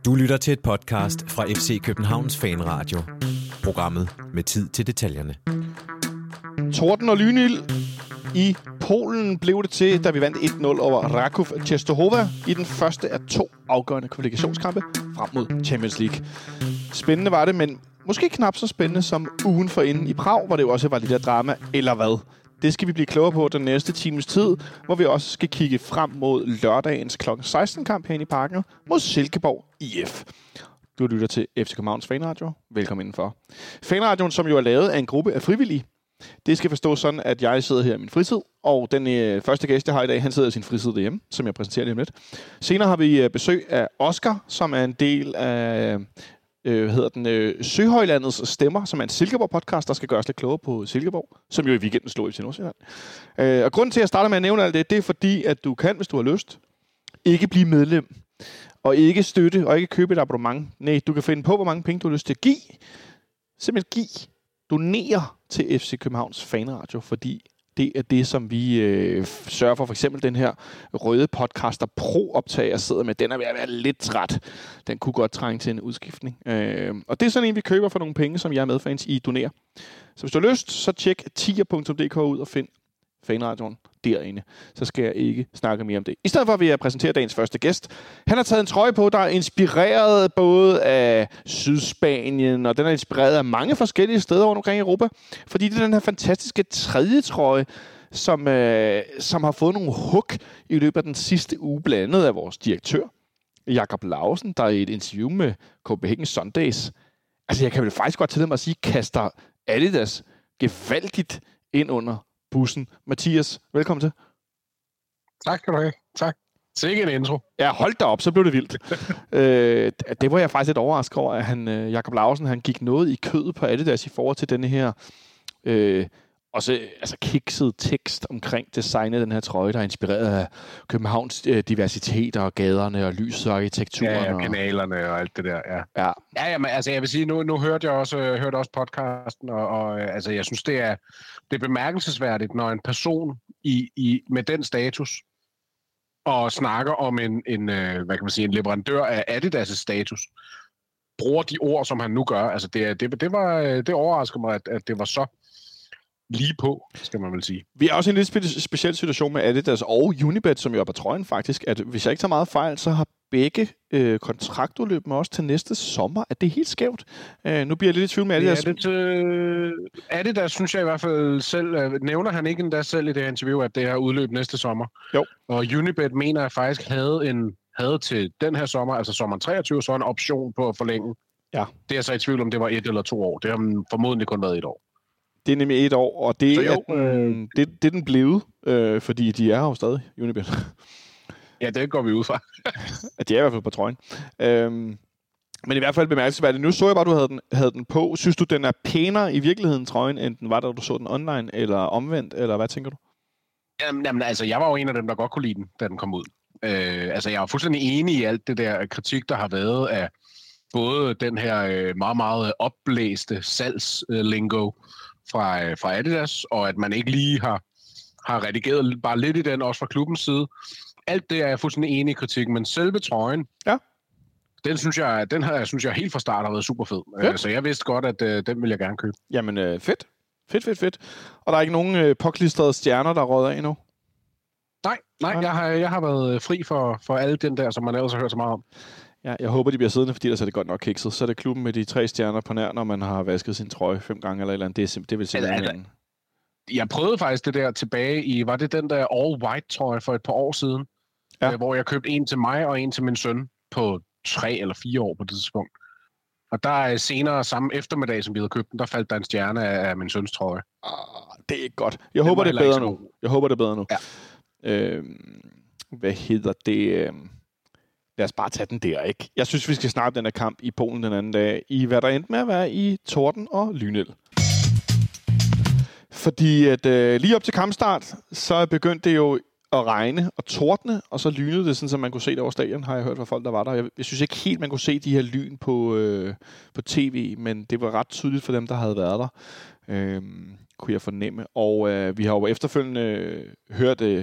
Du lytter til et podcast fra FC Københavns Fanradio. Programmet med tid til detaljerne. Torden og lynild i Polen blev det til, da vi vandt 1-0 over Raków Częstochowa i den første af 2 afgørende kvalifikationskampe frem mod Champions League. Spændende var det, men måske knap så spændende som ugen forinden i Prag, hvor det jo også var lidt af drama, eller hvad? Det skal vi blive klogere på den næste times tid, hvor vi også skal kigge frem mod lørdagens kl. 16-kamp herinde i Parken mod Silkeborg IF. Du lytter til FC Københavns Fanradio. Velkommen indenfor. Fanradioen, som jo er lavet af en gruppe af frivillige. Det skal forstås sådan, at jeg sidder her i min fritid, og den første gæst, jeg har i dag, han sidder i sin fritid derhjemme, som jeg præsenterer lige om lidt. Senere har vi besøg af Oscar, som er en del af Søhøjlandets Stemmer, som er en Silkeborg-podcast, der skal gøre os lidt klogere på Silkeborg, som jo i weekenden slog i til Nordsjælland. Og grunden til, at jeg starter med at nævne alt det, det er fordi, at du kan, hvis du har lyst, ikke blive medlem, og ikke støtte, og ikke købe et abonnement. Nej, du kan finde på, hvor mange penge du har lyst til at give. Simpelthen donere til FC Københavns Fanradio, fordi det er det, som vi sørger for. For eksempel den her røde podcaster Pro-optager sidder med. Den er ved at være lidt træt. Den kunne godt trænge til en udskiftning. Og det er sådan en, vi køber for nogle penge, som jeg er medfans i donerer. Så hvis du har lyst, så tjek tier.dk ud og find Fanradioen derinde. Så skal jeg ikke snakke mere om det. I stedet for vil jeg præsentere dagens første gæst. Han har taget en trøje på, der er inspireret både af Sydspanien, og den er inspireret af mange forskellige steder rundt omkring i Europa. Fordi det er den her fantastiske tredje trøje, som har fået nogle hug i løbet af den sidste uge, blandt andet af vores direktør, Jakob Lausen, der i et interview med Copenhagen Sundays, altså jeg kan vel faktisk godt tillade mig at sige, kaster Adidas gevaldigt ind under bussen. Mathias, velkommen til. Tak skal du have. Tak. Sikke en intro. Ja, hold da op, så blev det vildt. Det var jeg faktisk lidt overrasket over, at Jakob Lausen, han gik noget i kødet på Adidas i forhold til denne her også kikset tekst omkring designet af den her trøje, der er inspireret af Københavns diversitet og gaderne og lyset og arkitekturen. Ja, kanalerne og alt det der, ja. Ja, men altså jeg vil sige, nu hørte jeg også podcasten, og altså jeg synes, det er bemærkelsesværdigt, når en person med den status og snakker om en hvad kan man sige, en leverandør af Adidas' status, bruger de ord, som han nu gør. Altså det overrasker mig, at det var så lige på, skal man vel sige. Vi er også i en lidt speciel situation med Adidas og Unibet, som jo er på trøjen faktisk, at hvis jeg ikke tager meget fejl, så har begge kontraktudløb med os til næste sommer. Er det helt skævt? Nu bliver jeg lidt i tvivl med Adidas. Adidas synes jeg i hvert fald selv, nævner han ikke endda selv i det her interview, at det her udløb næste sommer. Jo. Og Unibet mener jeg faktisk havde til den her sommer, altså sommeren 23, så en option på at forlænge. Ja. Det er så i tvivl om, det var 1 eller 2 år. Det har formodentlig kun været 1 år. Det er nemlig 1 år, og det er den blevet, fordi de er jo stadig, Unibet. Ja, det går vi ud fra. At de er i hvert fald på trøjen. Men i hvert fald bemærkelsesværdigt. Nu så jeg bare, du havde den på. Synes du, den er pænere i virkeligheden, trøjen, end den var, da du så den online, eller omvendt, eller hvad tænker du? Jamen, altså, jeg var jo en af dem, der godt kunne lide den, da den kom ud. Altså, jeg er fuldstændig enig i alt det der kritik, der har været af både den her meget, meget opblæste salgslingo fra Adidas, og at man ikke lige har redigeret bare lidt i den, også fra klubbens side. Alt det er jeg fuldstændig enig i kritikken, men selve trøjen, ja. Den synes jeg helt fra start har været super fed. Så jeg vidste godt, at den vil jeg gerne købe. Jamen, fedt. Fedt. Og der er ikke nogen påklistrede stjerner, der råder af endnu? Nej, jeg har været fri for alle den der, som man ellers har hørt så meget om. Ja, jeg håber, de bliver siddende, fordi der er det godt nok kikset. Så er det klubben med de 3 stjerner på nær, når man har vasket sin trøje 5 gange eller et eller andet. Det vil simpelthen... Jeg prøvede faktisk det der tilbage i... Var det den der all-white trøje for et par år siden? Ja. Hvor jeg købte en til mig og en til min søn på 3 eller 4 år på det tidspunkt. Og der senere samme eftermiddag, som vi havde købt den, der faldt der en stjerne af min søns trøje. Det er ikke godt. Jeg håber, det er bedre nu. Ja. Hvad hedder det... Lad os bare tage den der, ikke? Jeg synes, vi skal snakke den her kamp i Polen den anden dag, i hvad der endte med at være i torden og lynild. Fordi at lige op til kampstart, så begyndte det jo at regne og tordne, og så lynede det, sådan som man kunne se det over stadion, har jeg hørt fra folk, der var der. Jeg synes ikke helt, man kunne se de her lyn på tv, men det var ret tydeligt for dem, der havde været der, kunne jeg fornemme. Og vi har jo efterfølgende hørt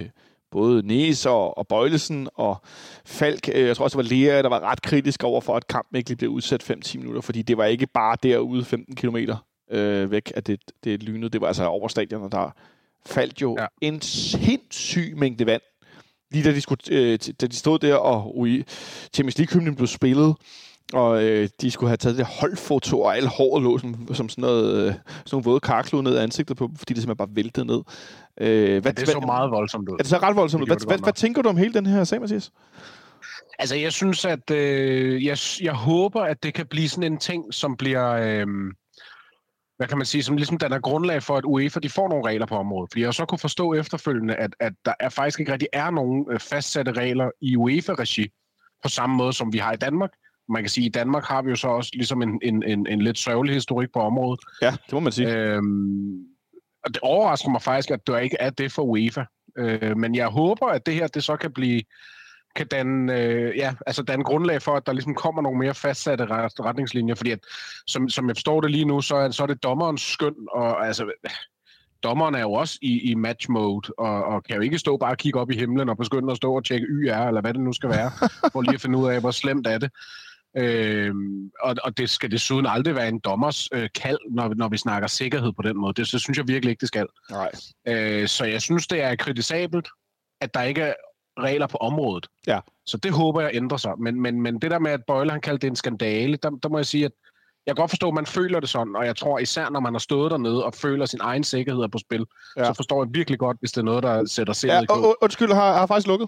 både Næs og Bøjlesen og Falk. Jeg tror også, det var Lea, der var ret kritisk over for, at kampen ikke lige blev udsat 5-10 minutter, fordi det var ikke bare derude 15 kilometer væk, at det lynede. Det var altså over stadion, og der faldt jo en sindssyg mængde vand. Lige da de stod der, og Champions League-hymnen blev spillet, og de skulle have taget det holdfoto, og alle håret lå som sådan nogle våde karklude ned i ansigtet på, fordi det simpelthen bare væltede ned. Det så meget voldsomt ud. Det så ret voldsomt ud. Hvad tænker du om hele den her sag, Mathias? Altså, jeg synes, at jeg håber, at det kan blive sådan en ting, som bliver... hvad kan man sige, som ligesom danner grundlag for, at UEFA de får nogle regler på området. Fordi jeg så kunne forstå efterfølgende, at der faktisk ikke rigtig er nogen fastsatte regler i UEFA-regi, på samme måde som vi har i Danmark. Man kan sige, at i Danmark har vi jo så også ligesom en lidt sørgelig historik på området. Ja, det må man sige. Og det overrasker mig faktisk, at der ikke er det for UEFA. Men jeg håber, at det her det så kan danne grundlag for, at der ligesom kommer nogle mere fastsatte retningslinjer, fordi at, som jeg forstår det lige nu, så er det dommerens skøn, og altså, dommeren er jo også i match mode, og kan jo ikke stå bare og kigge op i himlen og begynde at stå og tjekke YR, eller hvad det nu skal være, for lige at finde ud af, hvor slemt er det. Og det skal desuden aldrig være en dommers kald, når vi snakker sikkerhed på den måde. Det synes jeg virkelig ikke, det skal. Nej. Så jeg synes, det er kritisabelt, at der ikke er regler på området. Ja. Så det håber jeg ændrer sig. Men det der med, at Bøjle han kaldte det en skandale, der må jeg sige, at jeg kan godt forstå, at man føler det sådan, og jeg tror især, når man har stået dernede og føler sin egen sikkerhed på spil, så forstår jeg virkelig godt, hvis det er noget, der sætter sindet i kog. Undskyld, har faktisk lukket.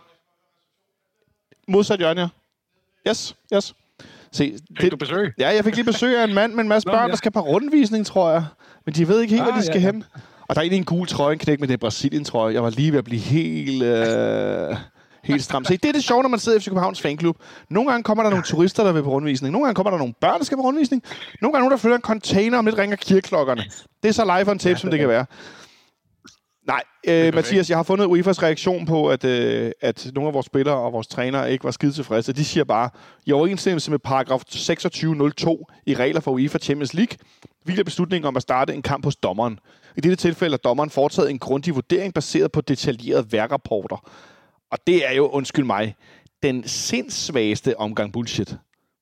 Modsat hjørne, ja. Yes. Se, fik du besøg? Ja, jeg fik lige besøg af en mand med en masse børn, der skal på rundvisning, tror jeg. Men de ved ikke helt, hvor de skal hen. Og der er egentlig en gul trøje, en knæk med det Brasilien-trøje. Jeg var lige ved at blive helt stram. Se, det er det sjove, når man sidder i FC Københavns fanklub. Nogle gange kommer der nogle turister, der vil på rundvisning. Nogle gange kommer der nogle børn, der skal på rundvisning. Nogle gange nogen, der følger en container, om lidt ringer kirkeklokkerne. Det er så live on tape, som det kan være. Nej, Mathias, jeg har fundet UEFA's reaktion på, at nogle af vores spillere og vores trænere ikke var skide tilfredse. De siger bare, i overensstemmelse med paragraf 2602 i regler for UEFA Champions League, hviler beslutningen om at starte en kamp hos dommeren. I dette tilfælde har dommeren foretaget en grundig vurdering baseret på detaljerede værkrapporter. Og det er jo, undskyld mig, den sindssvageste omgang bullshit.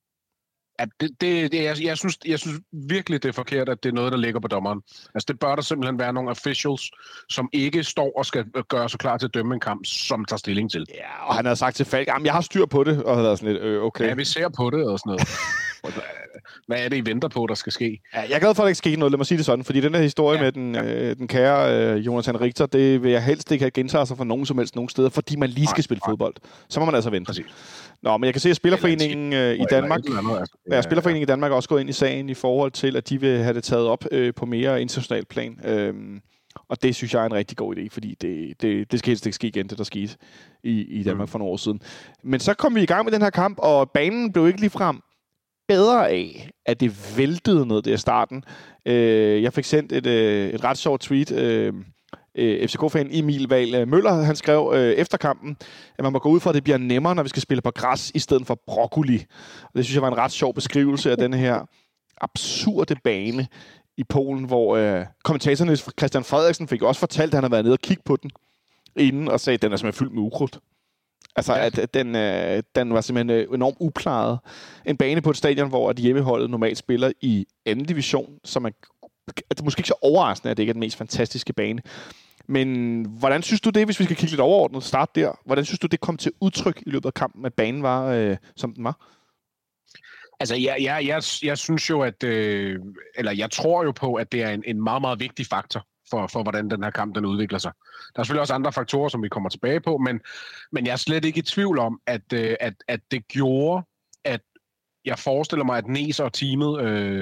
Ja, jeg synes virkelig, det er forkert, at det er noget, der ligger på dommeren. Altså, det bør der simpelthen være nogle officials, som ikke står og skal gøre sig klar til at dømme en kamp, som tager stilling til. Ja, og han havde sagt til Falk, jeg har styr på det, og havde været sådan lidt, okay. Ja, vi ser på det og sådan noget. Hvad er det, I venter på, der skal ske? Ja, jeg er glad for, at der ikke sker noget, lad mig sige det sådan, fordi den her historie med den kære Jonathan Richter, det vil jeg helst ikke have gentaget sig for nogen som helst nogen steder, fordi man lige skal spille fodbold. Så må man altså vente. Præcis. Nå, men jeg kan se, at Spillerforeningen i Danmark, Spillerforeningen i Danmark er også gået ind i sagen i forhold til, at de vil have det taget op på mere international plan. Og det synes jeg er en rigtig god idé, fordi det skal helst ikke ske igen, det der skete i Danmark for nogle år siden. Men så kom vi i gang med den her kamp, og banen blev ikke ligefrem bedre af, at det væltede ned der i starten. Jeg fik sendt et ret sjovt tweet. FCK-fan Emil Wahl Møller, han skrev efter kampen, at man må gå ud fra, at det bliver nemmere, når vi skal spille på græs, i stedet for broccoli. Og det synes jeg var en ret sjov beskrivelse af den her absurde bane i Polen, hvor kommentatorerne Christian Frederiksen fik også fortalt, at han havde været nede og kigge på den inden, og sagde, at den er simpelthen fyldt med ukrudt. Altså, at den var simpelthen enormt uklaret. En bane på et stadion, hvor de hjemmeholdet normalt spiller i anden division, så det er måske ikke så overraskende, at det ikke er den mest fantastiske bane. Men hvordan synes du det, hvis vi skal kigge lidt overordnet start der? Hvordan synes du, det kom til udtryk i løbet af kampen, at banen var, som den var? Altså, jeg synes jo, eller jeg tror jo på, at det er en meget, meget vigtig faktor for hvordan den her kamp den udvikler sig. Der er selvfølgelig også andre faktorer, som vi kommer tilbage på, men jeg er slet ikke i tvivl om, at det gjorde, at jeg forestiller mig, at Næs og teamet,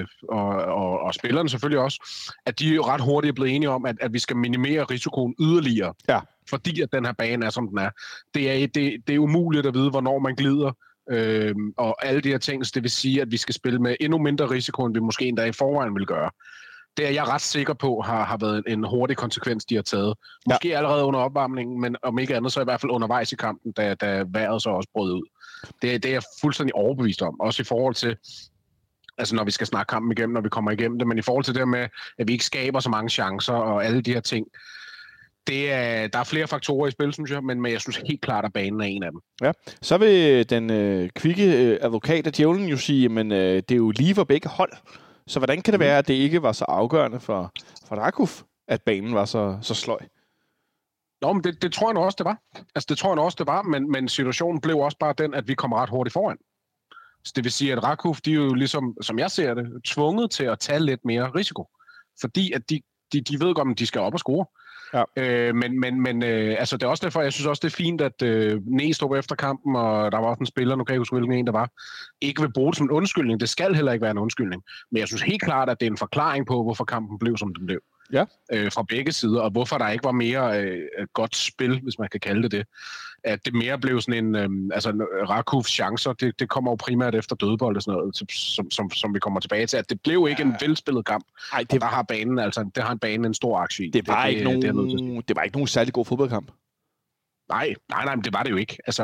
og spillerne selvfølgelig også, at de er ret hurtigt blevet enige om, at vi skal minimere risikoen yderligere, fordi at den her bane er, som den er. Det er umuligt at vide, hvornår man glider, og alle de her ting, så det vil sige, at vi skal spille med endnu mindre risiko, end vi måske endda i forvejen vil gøre. Det er jeg ret sikker på har været en hurtig konsekvens, de har taget. Måske allerede under opvarmningen, men om ikke andet, så i hvert fald undervejs i kampen, da vejret så også brød ud. Det er jeg fuldstændig overbevist om. Også i forhold til, altså når vi skal snakke kampen igennem, når vi kommer igennem det, men i forhold til det med, at vi ikke skaber så mange chancer og alle de her ting. Der er flere faktorer i spil, synes jeg, men jeg synes helt klart, at banen er en af dem. Ja, så vil den kvikke advokat af djævlen jo sige, men det er jo lige for begge hold. Så hvordan kan det være, at det ikke var så afgørende for Rakuf, at banen var så sløj? Nå, men det tror jeg nu også, det var. Altså, det tror jeg nu også, det var, men situationen blev også bare den, at vi kom ret hurtigt foran. Så det vil sige, at Rakuf, de er jo ligesom, som jeg ser det, tvunget til at tage lidt mere risiko. Fordi at de ved godt, at de skal op og score. Ja. Men altså, det er også derfor, jeg synes også, det er fint, at Næstrup efter kampen, og der var også en spiller, nu kan jeg huske, hvilken en der var, ikke vil bruge det som en undskyldning. Det skal heller ikke være en undskyldning. Men jeg synes helt klart, at det er en forklaring på, hvorfor kampen blev, som den blev. Ja. Fra begge sider, og hvorfor der ikke var mere godt spil, hvis man kan kalde det. At det mere blev sådan en... Rakufs chancer, det kommer jo primært efter dødbold og sådan noget, som vi kommer tilbage til. At det blev ikke en velspillet kamp. Ej, der har banen, det har en bane en stor aktie i. Det var ikke nogen særlig god fodboldkamp. Nej, men det var det jo ikke. Altså,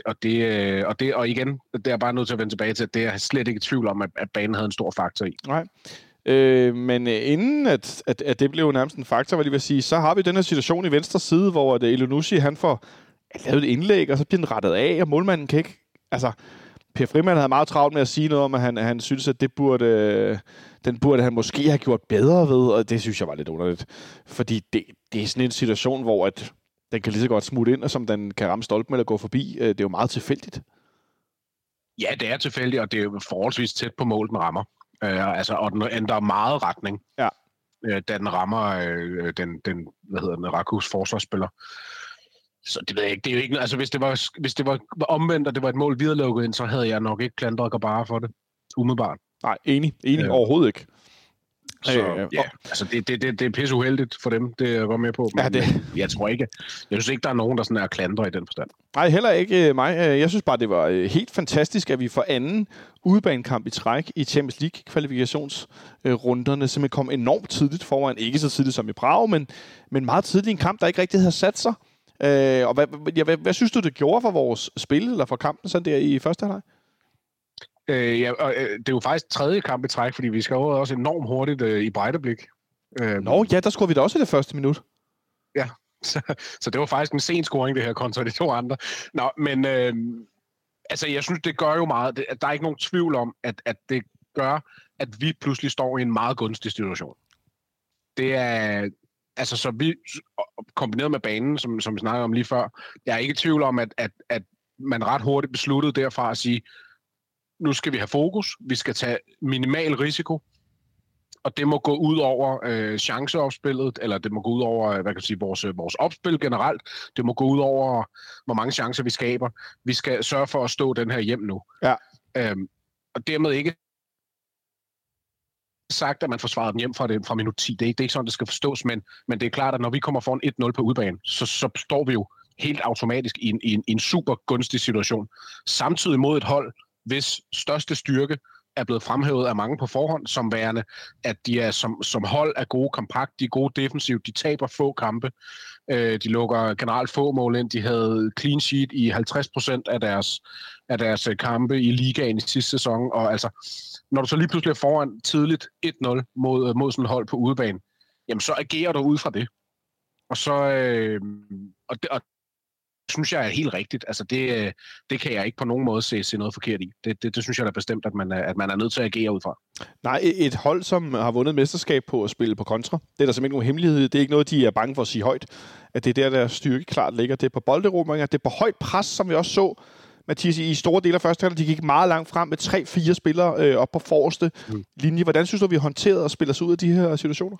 og igen, det er bare nødt til at vende tilbage til, at det er slet ikke i tvivl om, at banen havde en stor faktor i. Nej. Men inden at det blev nærmest en faktor, hvad jeg vil sige, så har vi den her situation i venstre side, hvor Elyounoussi, han får lavet et indlæg, og så bliver den rettet af, og målmanden kan ikke... Altså, Per Frimann havde meget travlt med at sige noget om, at han synes, at den burde han måske have gjort bedre ved, og det synes jeg var lidt underligt. Fordi det er sådan en situation, hvor at den kan lige så godt smutte ind, og som den kan ramme stolpen eller gå forbi. Det er jo meget tilfældigt. Ja, det er tilfældigt, og det er jo forholdsvis tæt på mål, den rammer. Og den ændrer meget retning, ja. Da den rammer den Rakufs forsvarsspiller. Så det ved jeg ikke. Det er jo ikke, altså hvis det var omvendt, og det var et mål videre lukket ind, så havde jeg nok ikke klandret Grabara for det. Umiddelbart. Nej, enig overhovedet ikke. Så ja, altså det er pisse uheldigt for dem, det er jeg godt med på. Men ja, jeg tror ikke, jeg synes ikke, der er nogen, der sådan er klandre i den forstand. Nej, heller ikke mig. Jeg synes bare, det var helt fantastisk, at vi for anden udebanekamp i træk i Champions League-kvalifikationsrunderne simpelthen kom enormt tidligt foran. Ikke så tidligt som i Prag, men meget tidligt i en kamp, der ikke rigtig havde sat sig. Og hvad synes du, det gjorde for vores spil, eller for kampen sådan der i første halvleg? Det er jo faktisk tredje kamp i træk, fordi vi skal også enormt hurtigt i Breideblik. Nå, ja, der scorede vi da også i det første minut. Ja, så det var faktisk en sen scoring, det her, kontra de to andre. Nå, men jeg synes, det gør jo meget. Der er ikke nogen tvivl om, at det gør, at vi pludselig står i en meget gunstig situation. Det er... Altså, så vi kombineret med banen, som vi snakkede om lige før, jeg er ikke i tvivl om, at man ret hurtigt besluttede derfra at sige, nu skal vi have fokus, vi skal tage minimal risiko, og det må gå ud over chanceopspillet, eller det må gå ud over, vores opspil generelt, det må gå ud over, hvor mange chancer vi skaber. Vi skal sørge for at stå den her hjem nu. Ja. Og dermed ikke sagt, at man forsvarede den hjem fra minut 10. Det er ikke sådan, det skal forstås, men det er klart, at når vi kommer foran 1-0 på udebane, så står vi jo helt automatisk i en super gunstig situation. Samtidig mod et hold, hvis største styrke er blevet fremhævet af mange på forhånd, som værende, at de er som hold er gode kompakt, de er gode defensivt, de taber få kampe, de lukker generelt få mål ind, de havde clean sheet i 50% af deres kampe i ligaen i sidste sæson, og altså, når du så lige pludselig er foran tidligt 1-0 mod sådan et hold på udebane, jamen så agerer du ud fra det. Og så og synes jeg er helt rigtigt. Altså det kan jeg ikke på nogen måde se noget forkert i. Det synes jeg da bestemt, at man er nødt til at agere ud fra. Nej, et hold, som har vundet mesterskab på at spille på kontra, det er der simpelthen ikke nogen hemmelighed. Det er ikke noget, de er bange for at sige højt. At det er der styrke klart ligger. Det er på bolderobringer, det er på højt pres, som vi også så, Mathias, i store dele af første halvleg. De gik meget langt frem med 3-4 spillere op på forreste linje. Hvordan synes du, vi håndterede og spiller os ud af de her situationer?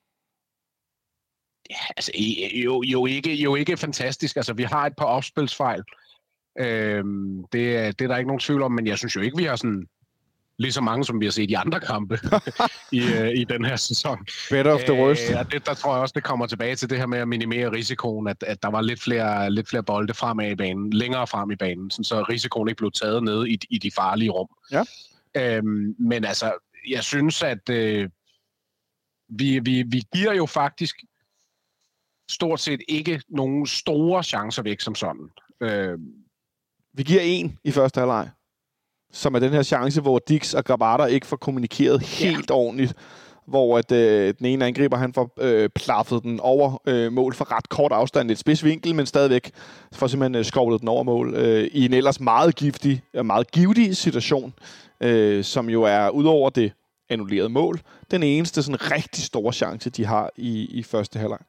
Ja, altså jo ikke fantastisk. Altså, vi har et par opspilsfejl. Det er der ikke nogen tvivl om, men jeg synes jo ikke, vi har sådan lige så mange, som vi har set i andre kampe i den her sæson. Better of the worst. Der tror jeg også, det kommer tilbage til det her med at minimere risikoen, at der var lidt flere bolde fremad i banen, længere frem i banen, så risikoen ikke blev taget ned i de farlige rum. Ja. Men altså, jeg synes, at vi giver jo faktisk stort set ikke nogen store chancer væk som sådan. Vi giver en i første halvleg, som er den her chance, hvor Dix og Grabara ikke får kommunikeret helt ordentligt, hvor at, den ene angriber, han får plaffet den over mål for ret kort afstand. Et spids vinkel, men stadigvæk får simpelthen skovlet den over mål i en ellers meget giftig og meget givtig situation, som jo er, udover det annullerede mål, den eneste sådan rigtig store chance, de har i første halvleg.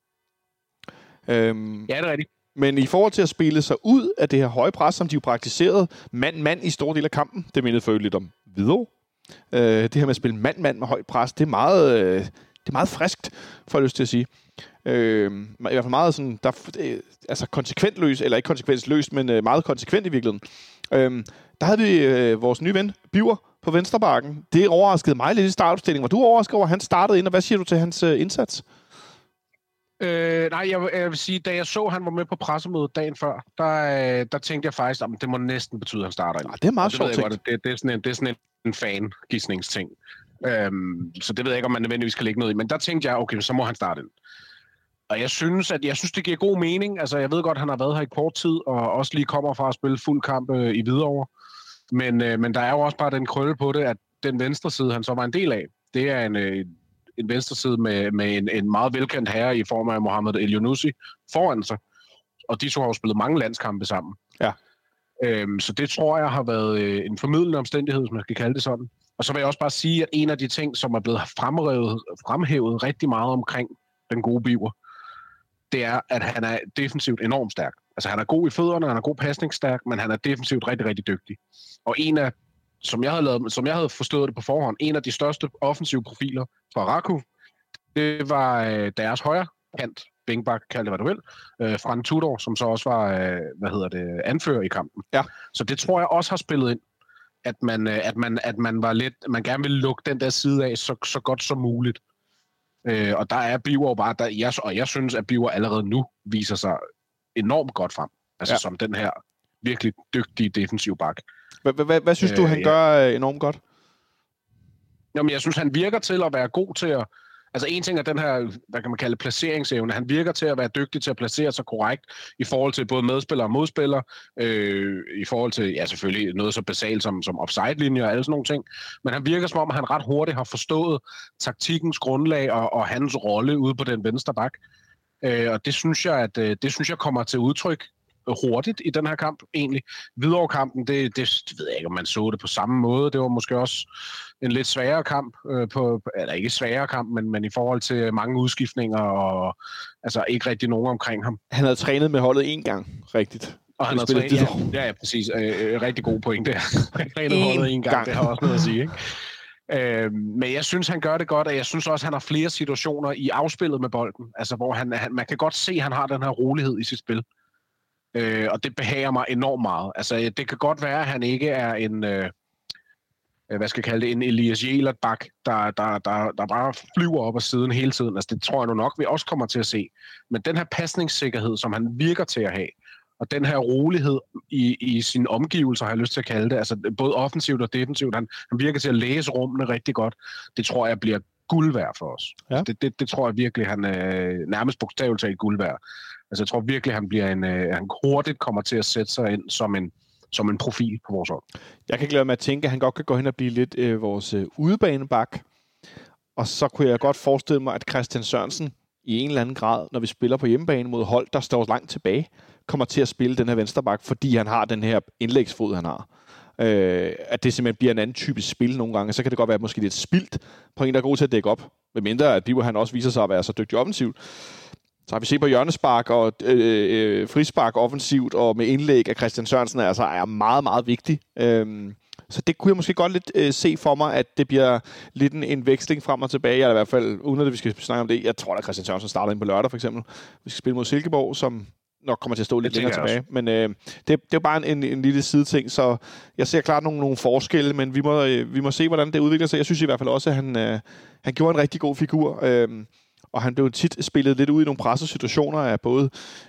Ja, det er rigtigt. Men i forhold til at spille sig ud af det her høje pres, som de jo praktiserede mand-mand i store del af kampen, det mindede for lidt om Hvidovre. Det her med at spille mand-mand med højt pres, det er meget friskt, får jeg lyst til at sige. I hvert fald meget sådan, altså konsekventløst, eller ikke konsekvensløst, men meget konsekvent i virkeligheden. Der havde vi vores nye ven, Biver, på venstrebakken. Det overraskede mig lidt i startopstillingen. Var du overrasket over, at han startede ind, og hvad siger du til hans indsats? Nej, jeg vil sige, da jeg så, at han var med på pressemødet dagen før, der tænkte jeg faktisk, at det må næsten betyde, at han starter ind. Ja, det er meget sjovt tænkt. Det er sådan en fan-gidsningsting. Så det ved jeg ikke, om man nødvendigvis kan lægge noget i. Men der tænkte jeg, okay, så må han starte ind. Og jeg synes, det giver god mening. Altså, jeg ved godt, at han har været her i kort tid, og også lige kommer fra at spille fuld kamp i Hvidovre. Men der er jo også bare den krølle på det, at den venstre side, han så var en del af, det er en venstre side med en meget velkendt herre i form af Mohamed El-Younousi foran sig. Og de to har jo spillet mange landskampe sammen. Ja. Så det tror jeg har været en formidlende omstændighed, hvis man skal kalde det sådan. Og så vil jeg også bare sige, at en af de ting, som er blevet fremhævet rigtig meget omkring den gode Biver, det er, at han er defensivt enormt stærk. Altså han er god i fødderne, han er god pasningsstærk, men han er defensivt rigtig, rigtig dygtig. Og en af, som jeg havde forstået det på forhånd, en af de største offensive profiler fra Raku, det var deres højre kant, Bængbak, kald det hvad du vil, Fran Tudor, som så også var, anfører i kampen. Ja. Så det tror jeg også har spillet ind, at man gerne vil lukke den der side af så godt som muligt. Og der er Biver bare, og jeg synes, at Biver allerede nu viser sig enormt godt frem. Altså som den her virkelig dygtige defensiv bak. Hvad synes du, han gør enormt godt? Jamen, jeg synes, han virker til at være god til at... Altså, en ting er den her, hvad kan man kalde, placeringsevne. Han virker til at være dygtig til at placere sig korrekt i forhold til både medspillere og modspillere. I forhold til, ja, selvfølgelig noget så basalt som offside-linjer og alle sådan nogle ting. Men han virker som om, at han ret hurtigt har forstået taktikkens grundlag og hans rolle ude på den venstre bak. Og det synes jeg kommer til udtryk hurtigt i den her kamp, egentlig. Hvidovre-kampen, det ved jeg ikke, om man så det på samme måde. Det var måske også en lidt sværere kamp, eller ikke sværere kamp, men i forhold til mange udskiftninger, og altså ikke rigtig nogen omkring ham. Han havde trænet med holdet en gang, rigtigt. Og han har trænet, ja, præcis. Rigtig god point der. Trænet holdet en gang, det har også noget at sige, ikke? Men jeg synes, han gør det godt, og jeg synes også, han har flere situationer i afspillet med bolden, altså hvor man kan godt se, at han har den her rolighed i sit spil. Og det behager mig enormt meget. Altså, det kan godt være, at han ikke er en, hvad skal jeg kalde det, en Elias Jelert-bak, der bare flyver op ad siden hele tiden. Altså, det tror jeg nu nok, vi også kommer til at se. Men den her pasningssikkerhed, som han virker til at have, og den her rolighed i sine omgivelser, har jeg lyst til at kalde det, altså både offensivt og defensivt, han virker til at læse rummene rigtig godt. Det tror jeg bliver guld værd for os. Ja. Altså, det tror jeg virkelig, han nærmest bogstaveligt talt guld værd. Altså, jeg tror virkelig, han hurtigt kommer til at sætte sig ind som en profil på vores hold. Jeg kan ikke lade med at tænke, at han godt kan gå hen og blive lidt vores udebanebak. Og så kunne jeg godt forestille mig, at Christian Sørensen i en eller anden grad, når vi spiller på hjemmebane mod hold, der står langt tilbage, kommer til at spille den her venstreback, fordi han har den her indlægsfod, han har. At det simpelthen bliver en anden type spil nogle gange. Så kan det godt være måske lidt spildt på en, der er god til at dække op. Med mindre, at Biver han også viser sig at være så dygtig offensivt. Så har vi set på hjørnespark og frispark offensivt, og med indlæg af Christian Sørensen er meget, meget vigtig. Så det kunne jeg måske godt lidt se for mig, at det bliver lidt en veksling frem og tilbage. Eller i hvert fald, uden at vi skal snakke om det. Jeg tror, at Christian Sørensen starter ind på lørdag, for eksempel. Vi skal spille mod Silkeborg, som nok kommer til at stå lidt længere tilbage. Også. Men det er jo bare en lille sideting, så jeg ser klart nogle forskelle, men vi må se, hvordan det udvikler sig. Jeg synes i hvert fald også, at han gjorde en rigtig god figur. Og han blev tit spillet lidt ud i nogle pressesituationer af både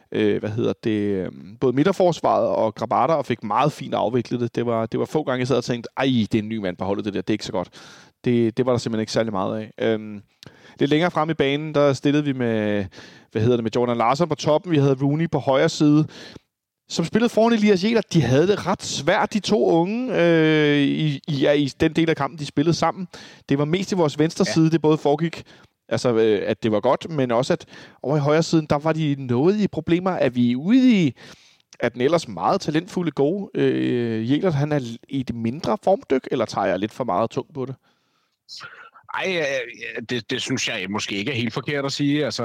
både midterforsvaret og Grabata, og fik meget fint afviklet det. Det var få gange, jeg sad og tænkte, det er en ny mand på holdet, det der, det er ikke så godt. Det var der simpelthen ikke særlig meget af. Lidt længere frem i banen, der stillede vi med, med Jordan Larsson på toppen. Vi havde Rooney på højre side. som spillede foran Elias Jelert, de havde det ret svært, de to unge, i den del af kampen, de spillede sammen. Det var mest i vores venstre side, det både foregik, altså, at det var godt, men også, at over i højre siden, der var de noget i problemer, at vi er ude i, at den ellers meget talentfulde gode Jelert, han er i det mindre formdyk, eller tager jeg lidt for meget tungt på det? Ej, det synes jeg måske ikke er helt forkert at sige. Altså,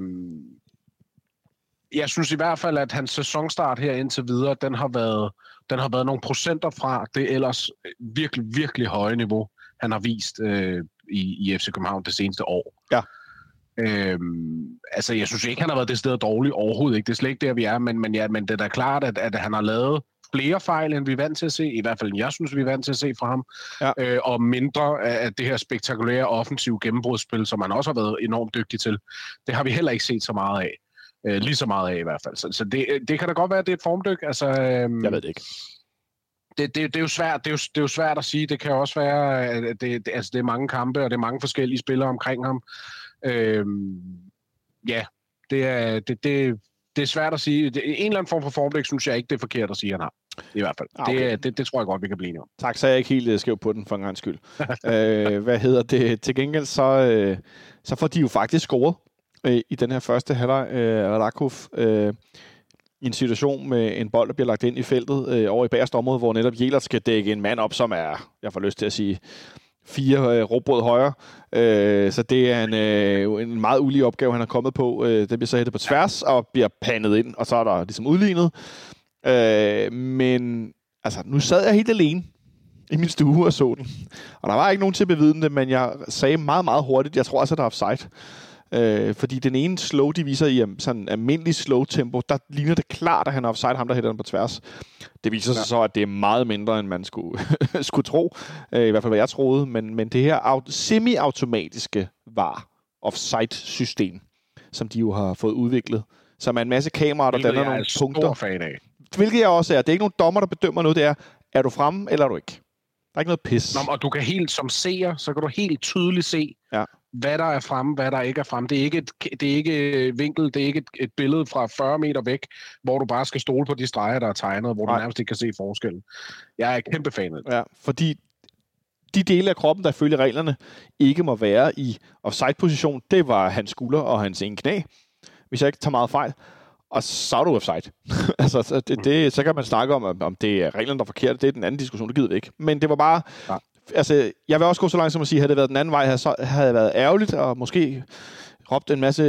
jeg synes i hvert fald, at hans sæsonstart her indtil videre, den har været nogle procenter fra det ellers virkelig, virkelig høje niveau, han har vist i FC København det seneste år. Ja. Altså, jeg synes ikke, han har været det sted dårligt overhovedet ikke. Det er slet ikke der, vi er, men det er da klart, at han har lavet flere fejl, end vi er vant til at se. I hvert fald, jeg synes, vi er vant til at se fra ham. Ja. Og mindre af det her spektakulære offensive gennembrudsspil, som han også har været enormt dygtig til. Det har vi heller ikke set så meget af. Lige så meget af i hvert fald. Så det kan da godt være, at det er et formdyk. Altså, jeg ved det ikke. Det er jo svært. Det er jo svært at sige. Det kan også være, at det er mange kampe, og det er mange forskellige spillere omkring ham. Ja, det er svært at sige. En eller anden form for formdyk, synes jeg ikke, det er forkert at sige, han har. I hvert fald. Okay. Det tror jeg godt, vi kan blive enige om. Tak, så er jeg ikke helt skæv på den for en gang skyld. Hvad hedder det? Til gengæld, så får de jo faktisk scoret i den her første halvleg, Radakov, i en situation med en bold, der bliver lagt ind i feltet over i bagerste område, hvor netop Jelert skal dække en mand op, som er, jeg får lyst til at sige, 4 råbrød højere. Så det er en meget ulige opgave, han er kommet på. Det bliver så hættet på tværs og bliver pandet ind, og så er der ligesom udlignet. Men altså, nu sad jeg helt alene i min stue og så den. Og der var ikke nogen til at bevidne det, men jeg sagde meget, meget hurtigt, jeg tror altså, der er offside. Fordi den ene slow, de viser i sådan almindelig slow tempo, der ligner det klart, at han er offside, ham der hætter den på tværs. Det viser sig så, at det er meget mindre, end man skulle tro. I hvert fald, hvad jeg troede. Men det her semi-automatiske VAR offside-system, som de jo har fået udviklet, som er en masse kameraer, der danner nogle punkter. Fan af. Hvilket jeg også er. Det er ikke nogen dommer, der bedømmer noget. Det er du fremme, eller er du ikke? Der er ikke noget pis. Nå, og du kan helt som seer, så kan du helt tydeligt se, hvad der er fremme, hvad der ikke er fremme. Det er ikke vinkel, det er ikke et billede fra 40 meter væk, hvor du bare skal stole på de streger, der er tegnet, hvor du nærmest ikke kan se forskellen. Jeg er kæmpe fan af det. Ja, fordi de dele af kroppen, der følger reglerne, ikke må være i offside-position, det var hans skulder og hans ene knæ, hvis jeg ikke tager meget fejl. Og så er du offside. Altså, så kan man snakke om det er reglerne, der er forkert. Det er den anden diskussion, det gider vi ikke. Men det var bare... Ja. Altså, jeg vil også gå så langt som at sige, at havde det været den anden vej, så havde det været ærgerligt, og måske råbt en masse,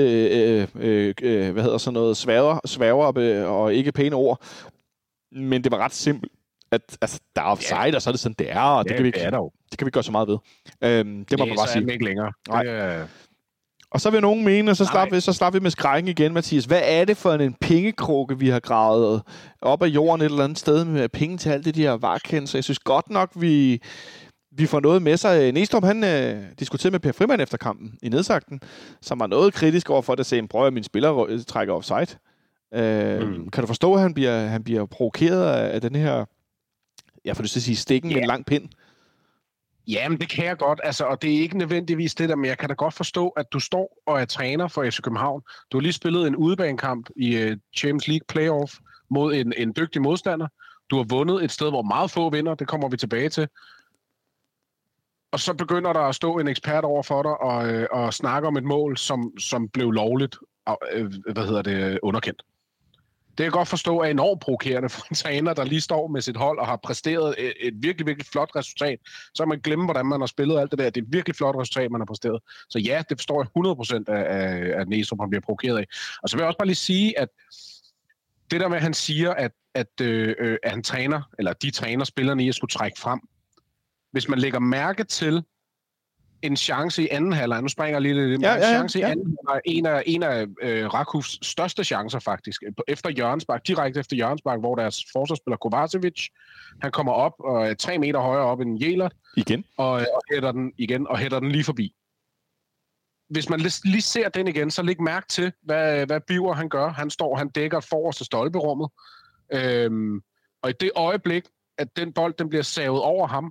sværger og ikke pæne ord. Men det var ret simpelt, at altså, der er offside, og så er det sådan, det er, og det kan vi ikke gøre så meget ved. Det må man bare sige. Det er ikke længere. Og så vil nogen mene, så slap vi med skrækken igen, Mathias. Hvad er det for en pengekrukke, vi har gravet op af jorden et eller andet sted med penge til alt det, de her varekendelser? Jeg synes godt nok, vi får noget med sig. Næstrup, han diskuterede med Per Frimann efter kampen i nedsagten, som var noget kritisk over for det, at se, prøv at min spiller trækker offside. Kan du forstå, at han bliver provokeret af den her, jeg får lyst til at sige, stikken med en lang pind? Jamen, det kan jeg godt, altså, og det er ikke nødvendigvis det der, men jeg kan da godt forstå, at du står og er træner for FC København. Du har lige spillet en udebanekamp i Champions League Playoff mod en dygtig modstander. Du har vundet et sted, hvor meget få vinder, det kommer vi tilbage til. Og så begynder der at stå en ekspert over for dig og snakke om et mål, som blev lovligt underkendt. Det kan jeg godt forstå er enormt provokerende for en træner, der lige står med sit hold og har præsteret et virkelig, virkelig flot resultat. Så kan man glemme, hvordan man har spillet alt det der. Det er et virkelig flot resultat, man har præsteret. Så ja, det forstår jeg 100% af Næstrup, han bliver provokeret af. Og så vil jeg også bare lige sige, at det der med, at han siger, at han træner, eller de træner spillerne i at skulle trække frem. Hvis man lægger mærke til en chance i anden halvleg. Nu springer jeg lige lidt. Chance i anden halvleg. En af Rakovs største chancer faktisk. Efter hjørnespark, direkte efter hjørnespark, hvor deres forsvarsspiller Kovacevic, han kommer op og er 3 meter højere op end Jelert. Igen. Og hætter den lige forbi. Hvis man lige ser den igen, så læg mærke til, hvad Biver han gør. Han dækker forreste stolperummet. Og i det øjeblik, at den bold den bliver savet over ham,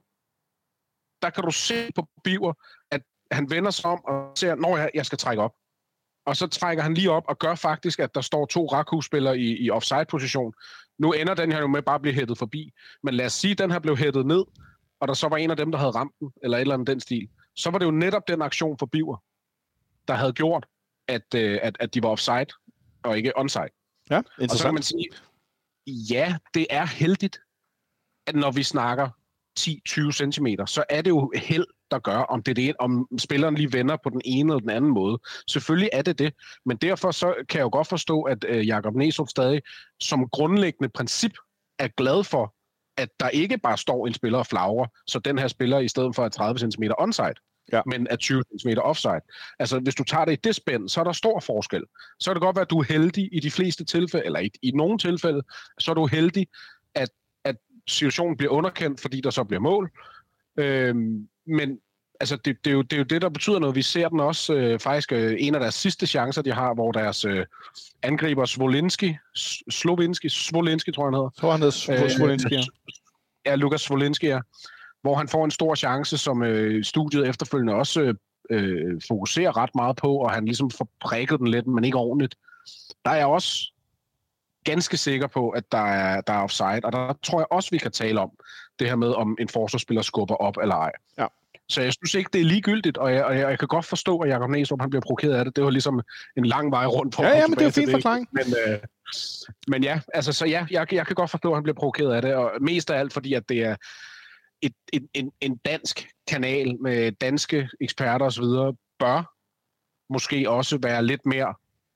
der kan du se på Biver, at han vender sig om og ser, når jeg skal trække op. og så trækker han lige op og gør faktisk, at der står 2 Raku-spillere i offside-position. Nu ender den her jo med bare at blive hættet forbi. Men lad os sige, at den her blev hættet ned, og der så var en af dem, der havde ramt den, eller et eller andet den stil. Så var det jo netop den aktion for Biver, der havde gjort, at de var offside, og ikke onside. Ja, interessant. Og så kan man sige, ja, det er heldigt, at når vi snakker 10-20 centimeter, så er det jo held, der gør, om spilleren lige vender på den ene eller den anden måde. Selvfølgelig er det det, men derfor så kan jeg jo godt forstå, at Jakob Næstrup stadig som grundlæggende princip er glad for, at der ikke bare står en spiller og flagrer, så den her spiller i stedet for at 30 cm onside, men er 20 cm offside. Altså, hvis du tager det i det spænd, så er der stor forskel. Så kan det godt være, at du er heldig i de fleste tilfælde, eller i nogle tilfælde, så er du heldig, at situationen bliver underkendt, fordi der så bliver mål. Men altså, det er jo det, der betyder noget. Vi ser den også faktisk en af deres sidste chancer, de har, hvor deres angriber Svolinski, tror jeg han hedder. Svolinski, ja. Ja, Lukas Svolinski, ja. Hvor han får en stor chance, som studiet efterfølgende også fokuserer ret meget på, og han ligesom får prikket den lidt, men ikke ordentligt. Der er jeg også ganske sikker på, at der er offside, og der tror jeg også, vi kan tale om det her med, om en forsvarsspiller skubber op eller ej. Ja. Så jeg synes ikke, det er ligegyldigt, og jeg kan godt forstå, at Jakob Næstrup, han bliver provokeret af det. Det var ligesom en lang vej rundt på. Ja, men det er fint forklaring. Men ja, altså, så ja, jeg kan godt forstå, at han bliver provokeret af det, og mest af alt, fordi at det er en dansk kanal med danske eksperter osv., bør måske også være lidt mere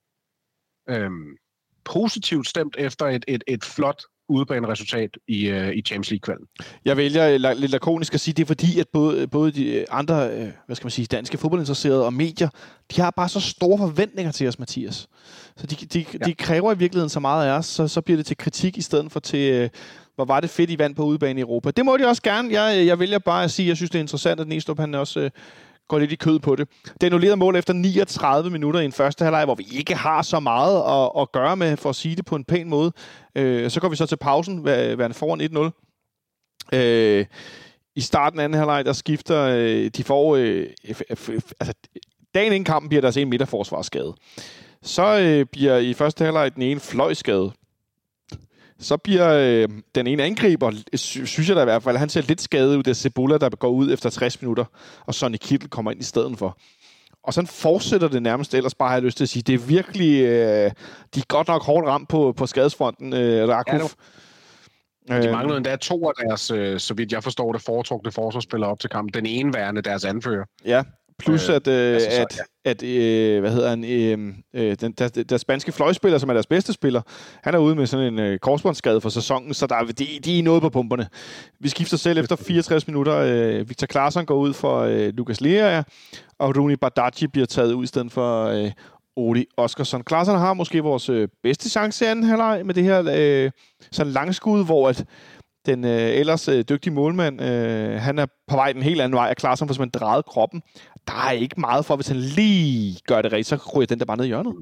positivt stemt efter et flot udebaneresultat i Champions League-kvalden. Jeg vælger lidt lakonisk at sige, det er fordi, at både de andre danske fodboldinteresserede og medier, de har bare så store forventninger til os, Mathias. Så de kræver i virkeligheden så meget af os, så bliver det til kritik i stedet for til, hvor var det fedt, I vandt på udebane i Europa. Det må de også gerne. Jeg vælger bare at sige, at jeg synes, det er interessant, at Næstrup han også går lidt i kød på det. Det annullerede mål efter 39 minutter i en første halvleg, hvor vi ikke har så meget at gøre med, for at sige det på en pæn måde. Så går vi så til pausen, værende foran 1-0. I starten af anden halvleg, der skifter de får... dagen inden kampen bliver deres en midterforsvar skadet. Så bliver i første halvleg den ene fløj skadet. Så bliver den ene angriber, synes jeg da i hvert fald, han ser lidt skadet ud, det er Cebola, der går ud efter 60 minutter, og Sonny Kittel kommer ind i stedet for. Og sådan fortsætter det nærmest, ellers bare har jeg lyst til at sige, det er virkelig, de er godt nok hårdt ramt på skadesfronten, Rakuf. De manglede endda 2 af deres, så vidt jeg forstår det, foretrukne forsvarsspillere op til kampen. Den ene værende deres anfører. Ja, plus at hvad hedder han, der spanske fløjspiller, som er deres bedste spiller, han er ude med sådan en korsbåndsskade for sæsonen, så de er noget på pumperne. Vi skifter selv efter 64 minutter. Victor Claesson går ud for Lucas Lea, og Rooney Bardghji bliver taget ud i stedet for Oli Oskarsson. Claesson har måske vores bedste chance i anden halvleg med det her sådan langskud, hvor at den ellers dygtige målmand, han er på vej den helt anden vej, og Claesson får simpelthen drejet kroppen. Der er ikke meget for, hvis han lige gør det rigtigt, så ryger den der bare ned i hjørnet.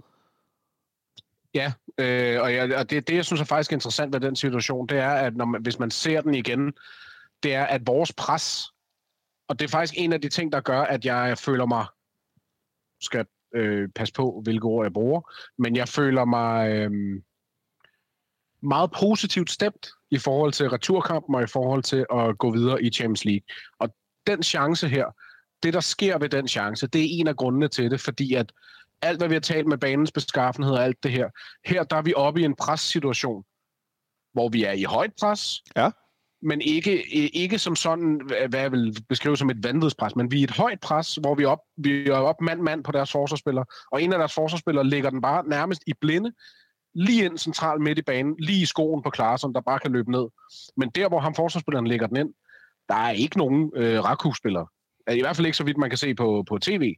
Ja, og det jeg synes er faktisk interessant ved den situation, det er, at hvis man ser den igen, det er, at vores pres, og det er faktisk en af de ting, der gør, at jeg føler mig, skal passe på, hvilke ord jeg bruger, men jeg føler mig meget positivt stemt i forhold til returkampen og i forhold til at gå videre i Champions League. Og den chance her, det der sker ved den chance, det er en af grundene til det, fordi at alt, hvad vi har talt med banens beskaffenhed og alt det her, der er vi oppe i en pressituation, hvor vi er i højt pres, men ikke som sådan, hvad jeg vil beskrive som et vanvidspres, men vi er i et højt pres, hvor vi er op mand på deres forsvarsspillere, og en af deres forsvarsspillere lægger den bare nærmest i blinde, lige ind centralt midt i banen, lige i skoen på Claesson, der bare kan løbe ned. Men der, hvor ham forsvarsspilleren lægger den ind, der er ikke nogen Raku-spillere. I hvert fald ikke så vidt, man kan se på tv.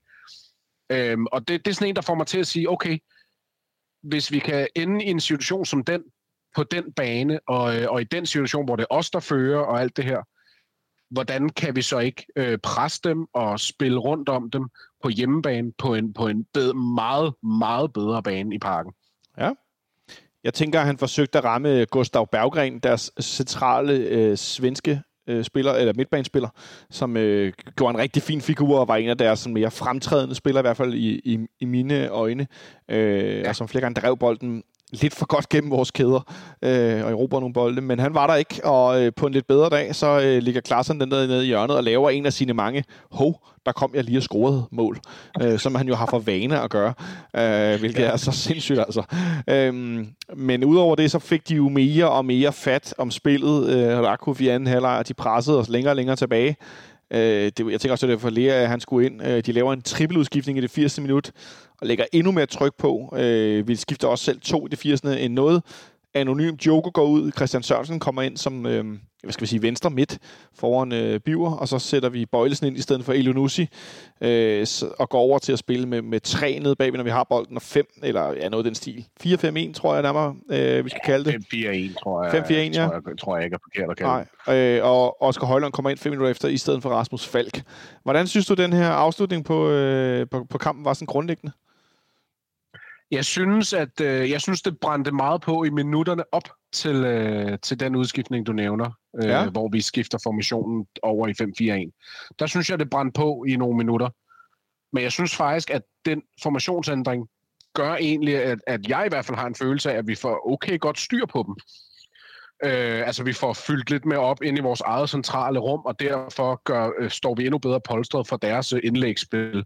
Og det er sådan en, der får mig til at sige, okay, hvis vi kan ende i en situation som den, på den bane, og i den situation, hvor det er os, der fører og alt det her, hvordan kan vi så ikke presse dem og spille rundt om dem på hjemmebane på en meget, meget bedre bane i Parken? Ja. Jeg tænker, at han forsøgte at ramme Gustav Berggren, deres centrale svenske spiller, eller midtbanespiller, som gjorde en rigtig fin figur og var en af deres sådan, mere fremtrædende spillere, i hvert fald i mine øjne, og som flere gange drev bolden lidt for godt gennem vores kæder og erobre nogle bolde, men han var der ikke, og på en lidt bedre dag, så ligger Klaassen den der nede i hjørnet og laver en af sine mange der kom jeg lige og scorede mål, som han jo har for vane at gøre, hvilket er så sindssygt altså. Men udover det, så fik de jo mere og mere fat om spillet, Rakov i anden halvleg, og de pressede os længere og længere tilbage. Jeg tænker også, at det er for Lea, at han skulle ind. De laver en trippeludskiftning i det 80. minut, og lægger endnu mere tryk på. Vi skifter også selv 2 i det 80. end noget. Anonym Joker går ud, Christian Sørensen kommer ind som venstre midt foran Biver, og så sætter vi Bøjlesen ind i stedet for Elionussi, og går over til at spille med 3 nede bagved, når vi har bolden, og 5, eller noget af den stil. 4-5-1, tror jeg nærmere, vi skal kalde det. 5-4-1, tror jeg. 5-4-1, ja. Tror jeg ikke er forkert at kalde det. Og Oscar Højlund kommer ind 5 minutter efter, i stedet for Rasmus Falk. Hvordan synes du, den her afslutning på kampen var sådan grundlæggende? Jeg synes, det brændte meget på i minutterne op til den udskiftning, du nævner, hvor vi skifter formationen over i 5-4-1. Der synes jeg, det brændte på i nogle minutter. Men jeg synes faktisk, at den formationsændring gør egentlig, at jeg i hvert fald har en følelse af, at vi får okay godt styr på dem. Altså, vi får fyldt lidt mere op ind i vores eget centrale rum, og derfor står vi endnu bedre polstret for deres indlægsspil.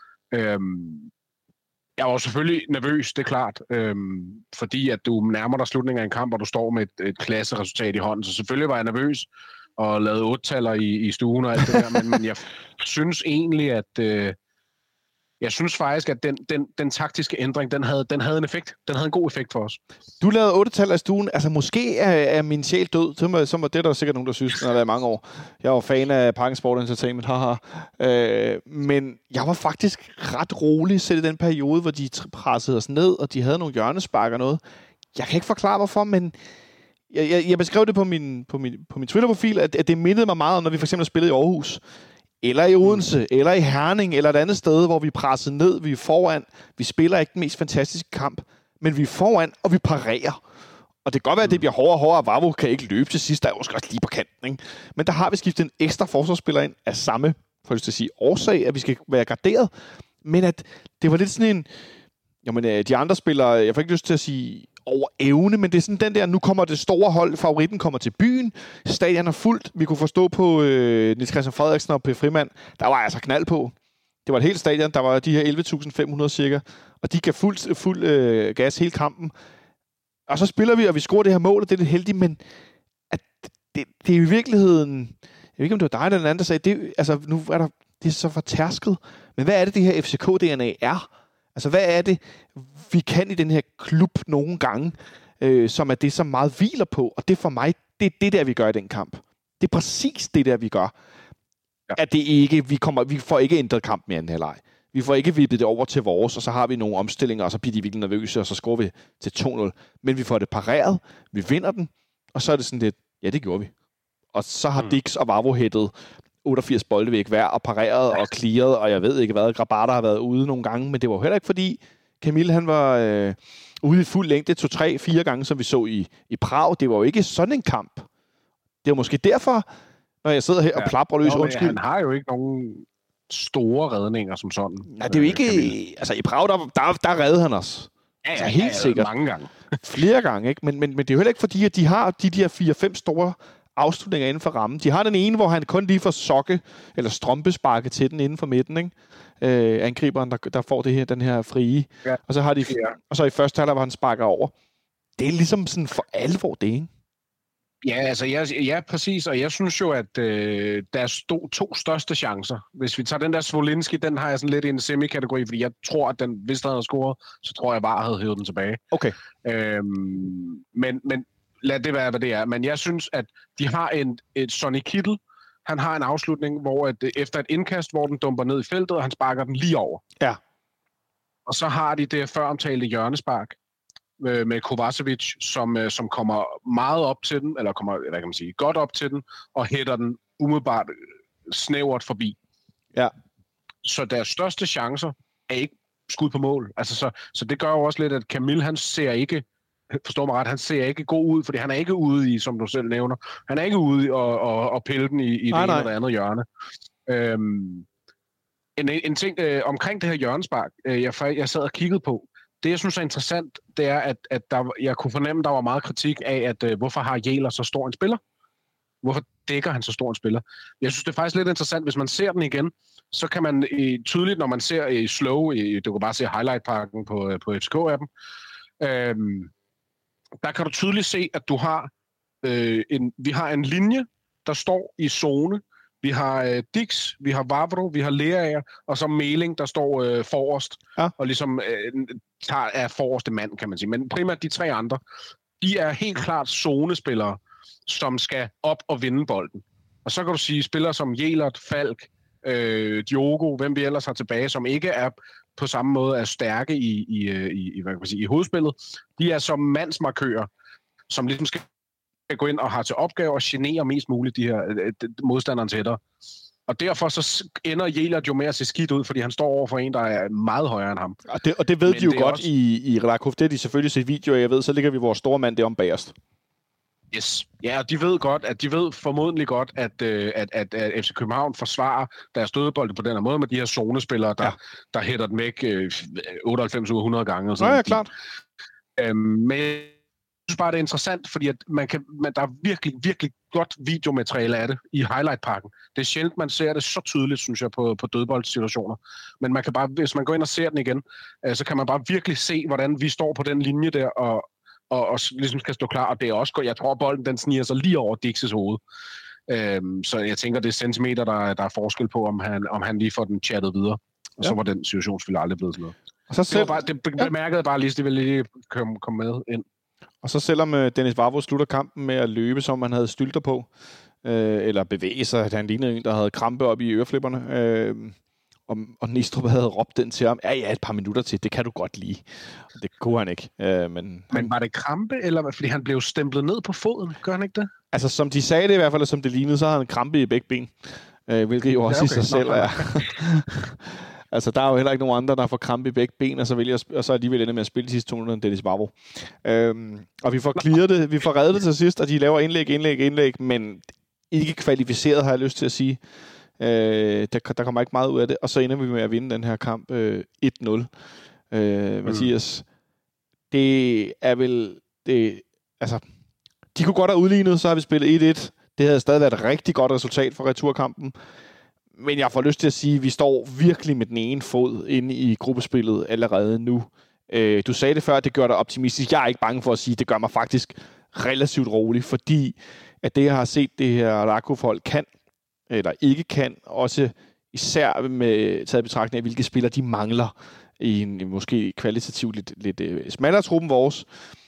Jeg var selvfølgelig nervøs, det er klart, fordi at du nærmer dig slutningen af en kamp, og du står med et klasseresultat i hånden, så selvfølgelig var jeg nervøs og lavede 8-taller i stuen og alt det der, men jeg synes egentlig, at jeg synes faktisk, at den taktiske ændring, den havde en effekt. Den havde en god effekt for os. Du lavede 8-taller i stuen. Altså, måske er min sjæl død. Så var det der sikkert nogen, der synes, den har været mange år. Jeg var fan af Parken Sport Entertainment. Men jeg var faktisk ret rolig selv i den periode, hvor de pressede os ned, og de havde nogle hjørnespark og noget. Jeg kan ikke forklare, hvorfor, men jeg beskrev det på min Twitter-profil, at det mindede mig meget om, når vi for eksempel spillede i Aarhus. Eller i Odense, eller i Herning, eller et andet sted, hvor vi presser ned, vi er foran. Vi spiller ikke den mest fantastiske kamp, men vi er foran, og vi parerer. Og det kan godt være, at det bliver hårdere og hårdere, og Vavro kan ikke løbe til sidst, der er jo også lige på kanten, ikke? Men der har vi skiftet en ekstra forsvarsspiller ind af samme, for at sige, årsag, at vi skal være garderet. Men at det var lidt sådan en... Jamen, de andre spillere, jeg får ikke lyst til at sige over evne, men det er sådan den der, nu kommer det store hold, favoritten kommer til byen, stadion er fuldt, vi kunne forstå på Niels Christian Frederiksen og P. Frimand, der var altså knald på. Det var et helt stadion, der var de her 11.500 cirka, og de gav fuld gas hele kampen. Og så spiller vi, og vi scorer det her mål, og det er lidt heldigt, men at det er i virkeligheden, jeg ved ikke, om det var dig eller den anden, der sagde, nu er det er så fortærsket, men hvad er det her FCK-DNA er? Altså, hvad er det, vi kan i den her klub nogle gange, som er det, som meget hviler på? Og det for mig, det er det der, vi gør i den kamp. Det er præcis det der, vi gør. Ja. At det ikke, vi får ikke ændret kampen i anden halvleg. Vi får ikke vippet det over til vores, og så har vi nogle omstillinger, og så bliver de virkelig nervøse, og så scorer vi til 2-0. Men vi får det pareret, vi vinder den, og så er det sådan lidt, ja, det gjorde vi. Og så har Dix og Vavro hættet 88 bolde væk hver, og pareret og clearet, og jeg ved ikke hvad, Grabata har været ude nogle gange, men det var heller ikke fordi Camille, han var ude i fuld længde 2, 3, 4 gange, som vi så i Prag. Det var jo ikke sådan en kamp. Det var måske derfor, når jeg sidder her og plapper løs, undskyld. Han har jo ikke nogen store redninger som sådan. Nej, det er jo ikke... Altså, i Prag, der reddede han os. Ja, helt sikkert. Mange gange. Flere gange, ikke? Men det er jo heller ikke fordi, at de har de der 4-5 store afslutninger inden for rammen. De har den ene, hvor han kun lige får sokke eller strømpesparke til den inden for midten, ikke? Angriberen, der får den her frie. Ja. Og så har de, og så i første halvleg, hvor han sparker over. Det er ligesom sådan for alvor det, ikke? Ja, altså, ja, præcis, og jeg synes jo, at deres 2 største chancer, hvis vi tager den der Svolinski, den har jeg sådan lidt i en semi-kategori, fordi jeg tror, at hvis der havde scoret, så tror jeg bare, havde hævet den tilbage. Okay. Men lad det være, hvad det er. Men jeg synes, at de har et Sonny Kittel, han har en afslutning, hvor efter et indkast, hvor den dumper ned i feltet, og han sparker den lige over. Ja. Og så har de det føromtalte hjørnespark med Kovacevic, som kommer meget op til den, eller kommer, hvad kan man sige, godt op til den, og hætter den umiddelbart snævert forbi. Ja. Så deres største chancer er ikke skud på mål. Altså, så det gør jo også lidt, at Camille, han ser ikke forstår mig ret, han ser ikke god ud, fordi han er ikke ude i, som du selv nævner, han er ikke ude og pille den i det ene eller andet hjørne. En ting omkring det her hjørnespark, jeg sad og kiggede på, det jeg synes er interessant, det er, at jeg kunne fornemme, at der var meget kritik af, at hvorfor har Jæler så stor en spiller? Hvorfor dækker han så stor en spiller? Jeg synes, det er faktisk lidt interessant, hvis man ser den igen, så kan man tydeligt, når man ser i slow, du kan bare se highlight-pakken på FCK-appen, der kan du tydeligt se, at du har vi har en linje, der står i zone. Vi har Dix, vi har Vavro, vi har Leaer, og så Meling, der står forrest, og ligesom er forreste mand, kan man sige. Men primært de tre andre, de er helt klart zonespillere, som skal op og vinde bolden. Og så kan du sige, spillere som Jelert, Falk, Diogo, hvem vi ellers har tilbage, som ikke er på samme måde er stærke i hovedspillet, de er som mandsmarkører, som ligesom skal gå ind og har til opgave at genere mest muligt de her modstanderen tættere. Og derfor så ender Jelert jo med at se skidt ud, fordi han står over for en, der er meget højere end ham. Og det ved men de jo godt også i Radakov. Det har de selvfølgelig set videoer, jeg ved, så ligger vi vores store mand der om bagerst. Yes. Ja, og de ved formodentlig godt, at FC København forsvarer deres dødebold på den her måde med de her zonespillere, der hætter den væk 98 ud af 100 gange. Og sådan. Ja, klart. Men jeg synes bare, det er interessant, fordi at der er virkelig, virkelig godt videomateriale af det i highlight-pakken. Det er sjældent, man ser det så tydeligt, synes jeg, på dødboldsituationer. Men man kan bare, hvis man går ind og ser den igen, så kan man bare virkelig se, hvordan vi står på den linje der, og ligesom skal stå klar. Og det er også godt. Jeg tror, at bolden den sniger sig lige over Dix's hoved. Så jeg tænker, det er centimeter, der er forskel på, om han lige får den chattet videre. Og så var den situation selvfølgelig aldrig blevet sådan noget. Og så det bemærkede bare lige, det ville lige komme med ind. Og så selvom Dennis Vavro slutter kampen med at løbe, som han havde stylter på, eller bevæge sig, at han lignede en, der havde krampe op i øreflipperne, og Nistrup havde råbt den til ham, ja, et par minutter til, det kan du godt lide. Og det kunne han ikke. Men var det krampe, eller fordi han blev stemplet ned på foden? Gør han ikke det? Altså, som de sagde det i hvert fald, som det lignede, så havde han krampe i begge ben, hvilket jo også i sig selv er. Altså, der er jo heller ikke nogen andre, der får krampe i begge ben, og så alligevel ender med at spille de sidste 2 minutter end Dennis Vavro. Og vi får clearet det, vi får reddet det til sidst, og de laver indlæg, men ikke kvalificeret, har jeg lyst til at sige. Der kommer ikke meget ud af det, og så ender vi med at vinde den her kamp 1-0. Mathias, det er vel... Altså, de kunne godt have udlignet, så har vi spillet 1-1. Det havde stadig været et rigtig godt resultat for returkampen. Men jeg får lyst til at sige, at vi står virkelig med den ene fod inde i gruppespillet allerede nu. Du sagde det før, at det gør dig optimistisk. Jeg er ikke bange for at sige, at det gør mig faktisk relativt rolig, fordi at det, jeg har set det her Rakov-hold kan, eller ikke kan, også især med taget betragtning af, hvilke spillere de mangler i en måske kvalitativt lidt smallere truppen vores,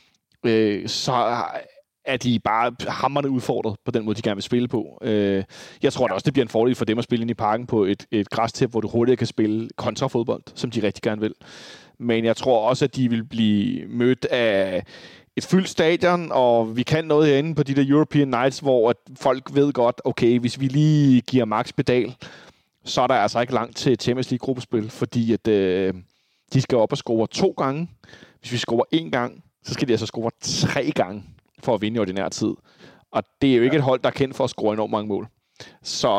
så er de bare hamrende udfordret på den måde, de gerne vil spille på. Jeg tror da også, det bliver en fordel for dem at spille ind i parken på et græstæppe, hvor du hurtigt kan spille kontrafodbold, som de rigtig gerne vil. Men jeg tror også, at de vil blive mødt af et fyldt stadion, og vi kan noget herinde på de der European Nights, hvor at folk ved godt, okay, hvis vi lige giver max pedal, så er der altså ikke langt til Champions League gruppespil, fordi at de skal op og score 2 gange. Hvis vi scorer 1 gang, så skal de altså score 3 gange for at vinde i ordinær tid. Og det er jo ikke et hold, der er kendt for at score enormt mange mål. Så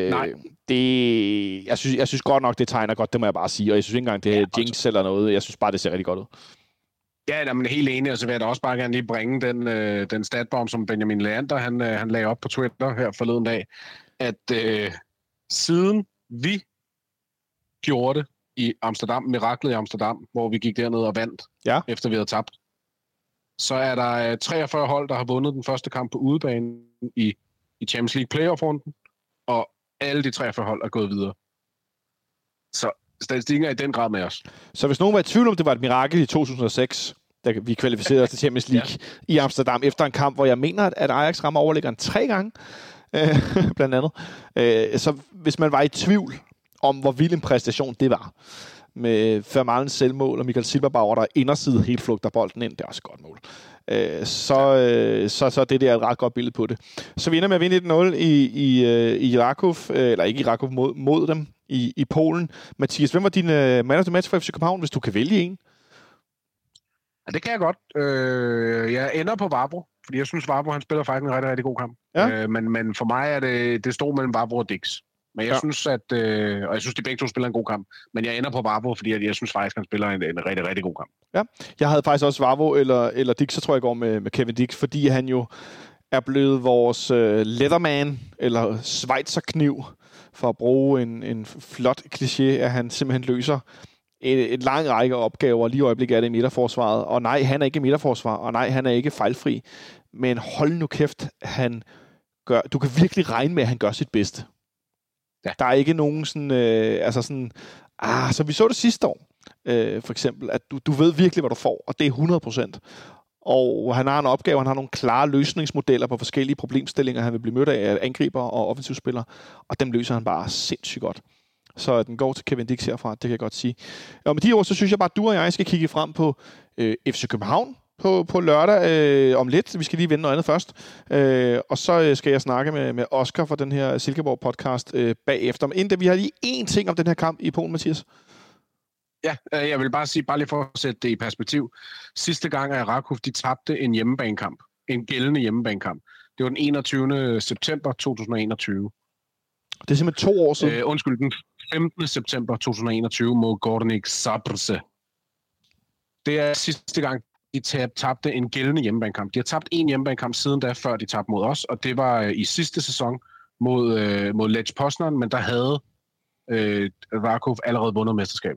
jeg synes godt nok, det tegner godt, det må jeg bare sige. Og jeg synes ikke engang, det er jinx eller noget. Jeg synes bare, det ser rigtig godt ud. Ja, men helt enig, og så vil jeg da også bare gerne lige bringe den statbomb, som Benjamin Leander, han lagde op på Twitter her forleden dag, at siden vi gjorde det i Amsterdam, miraklet i Amsterdam, hvor vi gik derned og vandt, efter vi havde tabt, så er der 43 hold, der har vundet den første kamp på udebane i Champions League playoff-runden, og alle de 43 hold er gået videre. Så statistikken er i den grad med os. Så hvis nogen var i tvivl om, det var et mirakel i 2006, da vi kvalificerede os til Champions League i Amsterdam, efter en kamp, hvor jeg mener, at Ajax rammer overliggeren 3 gange, blandt andet. Så hvis man var i tvivl om, hvor vild en præstation det var, med Fermalens selvmål og Michael Silberbauer, der inderside helt flugter bolden ind, det er også et godt mål. Så det der er et ret godt billede på det. Så vi ender med at vinde 1-0 i Rakov, eller ikke i Rakov, mod dem i Polen. Mathias, hvem var din man of the match for FC København, hvis du kan vælge en? Ja, det kan jeg godt. Jeg ender på Vavro, fordi jeg synes, Vavro han spiller faktisk en rigtig, rigtig god kamp. Ja. Men for mig er det stod mellem Vavro og Dix. Men jeg synes, at... og jeg synes, de begge to spiller en god kamp. Men jeg ender på Vavro, fordi jeg synes faktisk, han spiller en rigtig, rigtig god kamp. Ja, jeg havde faktisk også Vavro eller Dix, så tror jeg går med Kevin Dix, fordi han jo er blevet vores Leatherman, eller Schweizerkniv, for at bruge en flot kliché, at han simpelthen løser en lang række opgaver. Lige i øjeblikket er det i midterforsvaret. Og nej, han er ikke i midterforsvar, og nej, han er ikke fejlfri. Men hold nu kæft, han gør... Du kan virkelig regne med, at han gør sit bedste. Ja. Der er ikke nogen sådan... så vi så det sidste år, for eksempel, at du ved virkelig, hvad du får, og det er 100%. Og han har en opgave, han har nogle klare løsningsmodeller på forskellige problemstillinger, han vil blive mødt af angriber og offensivspillere, og dem løser han bare sindssygt godt. Så den går til Kevin Dix herfra, det kan jeg godt sige. Og med de ord, så synes jeg bare, at du og jeg skal kigge frem på FC København på lørdag om lidt. Vi skal lige vende noget andet først. Og så skal jeg snakke med Oscar for den her Silkeborg-podcast bagefter. Men inden vi har lige én ting om den her kamp i Polen, Mathias. Ja, jeg vil bare sige, bare lige for at sætte det i perspektiv. Sidste gang, at Rakov, de tabte en hjemmebanekamp. En gældende hjemmebanekamp. Det var den 21. september 2021. Det er simpelthen 2 år siden. Den 15. september 2021 mod Gornik Zabrze. Det er sidste gang, de tabte en gældende hjemmebanekamp. De har tabt en hjemmebanekamp siden da, før de tabte mod os, og det var i sidste sæson mod Lech Poznan, men der havde Rakov allerede vundet mesterskabet.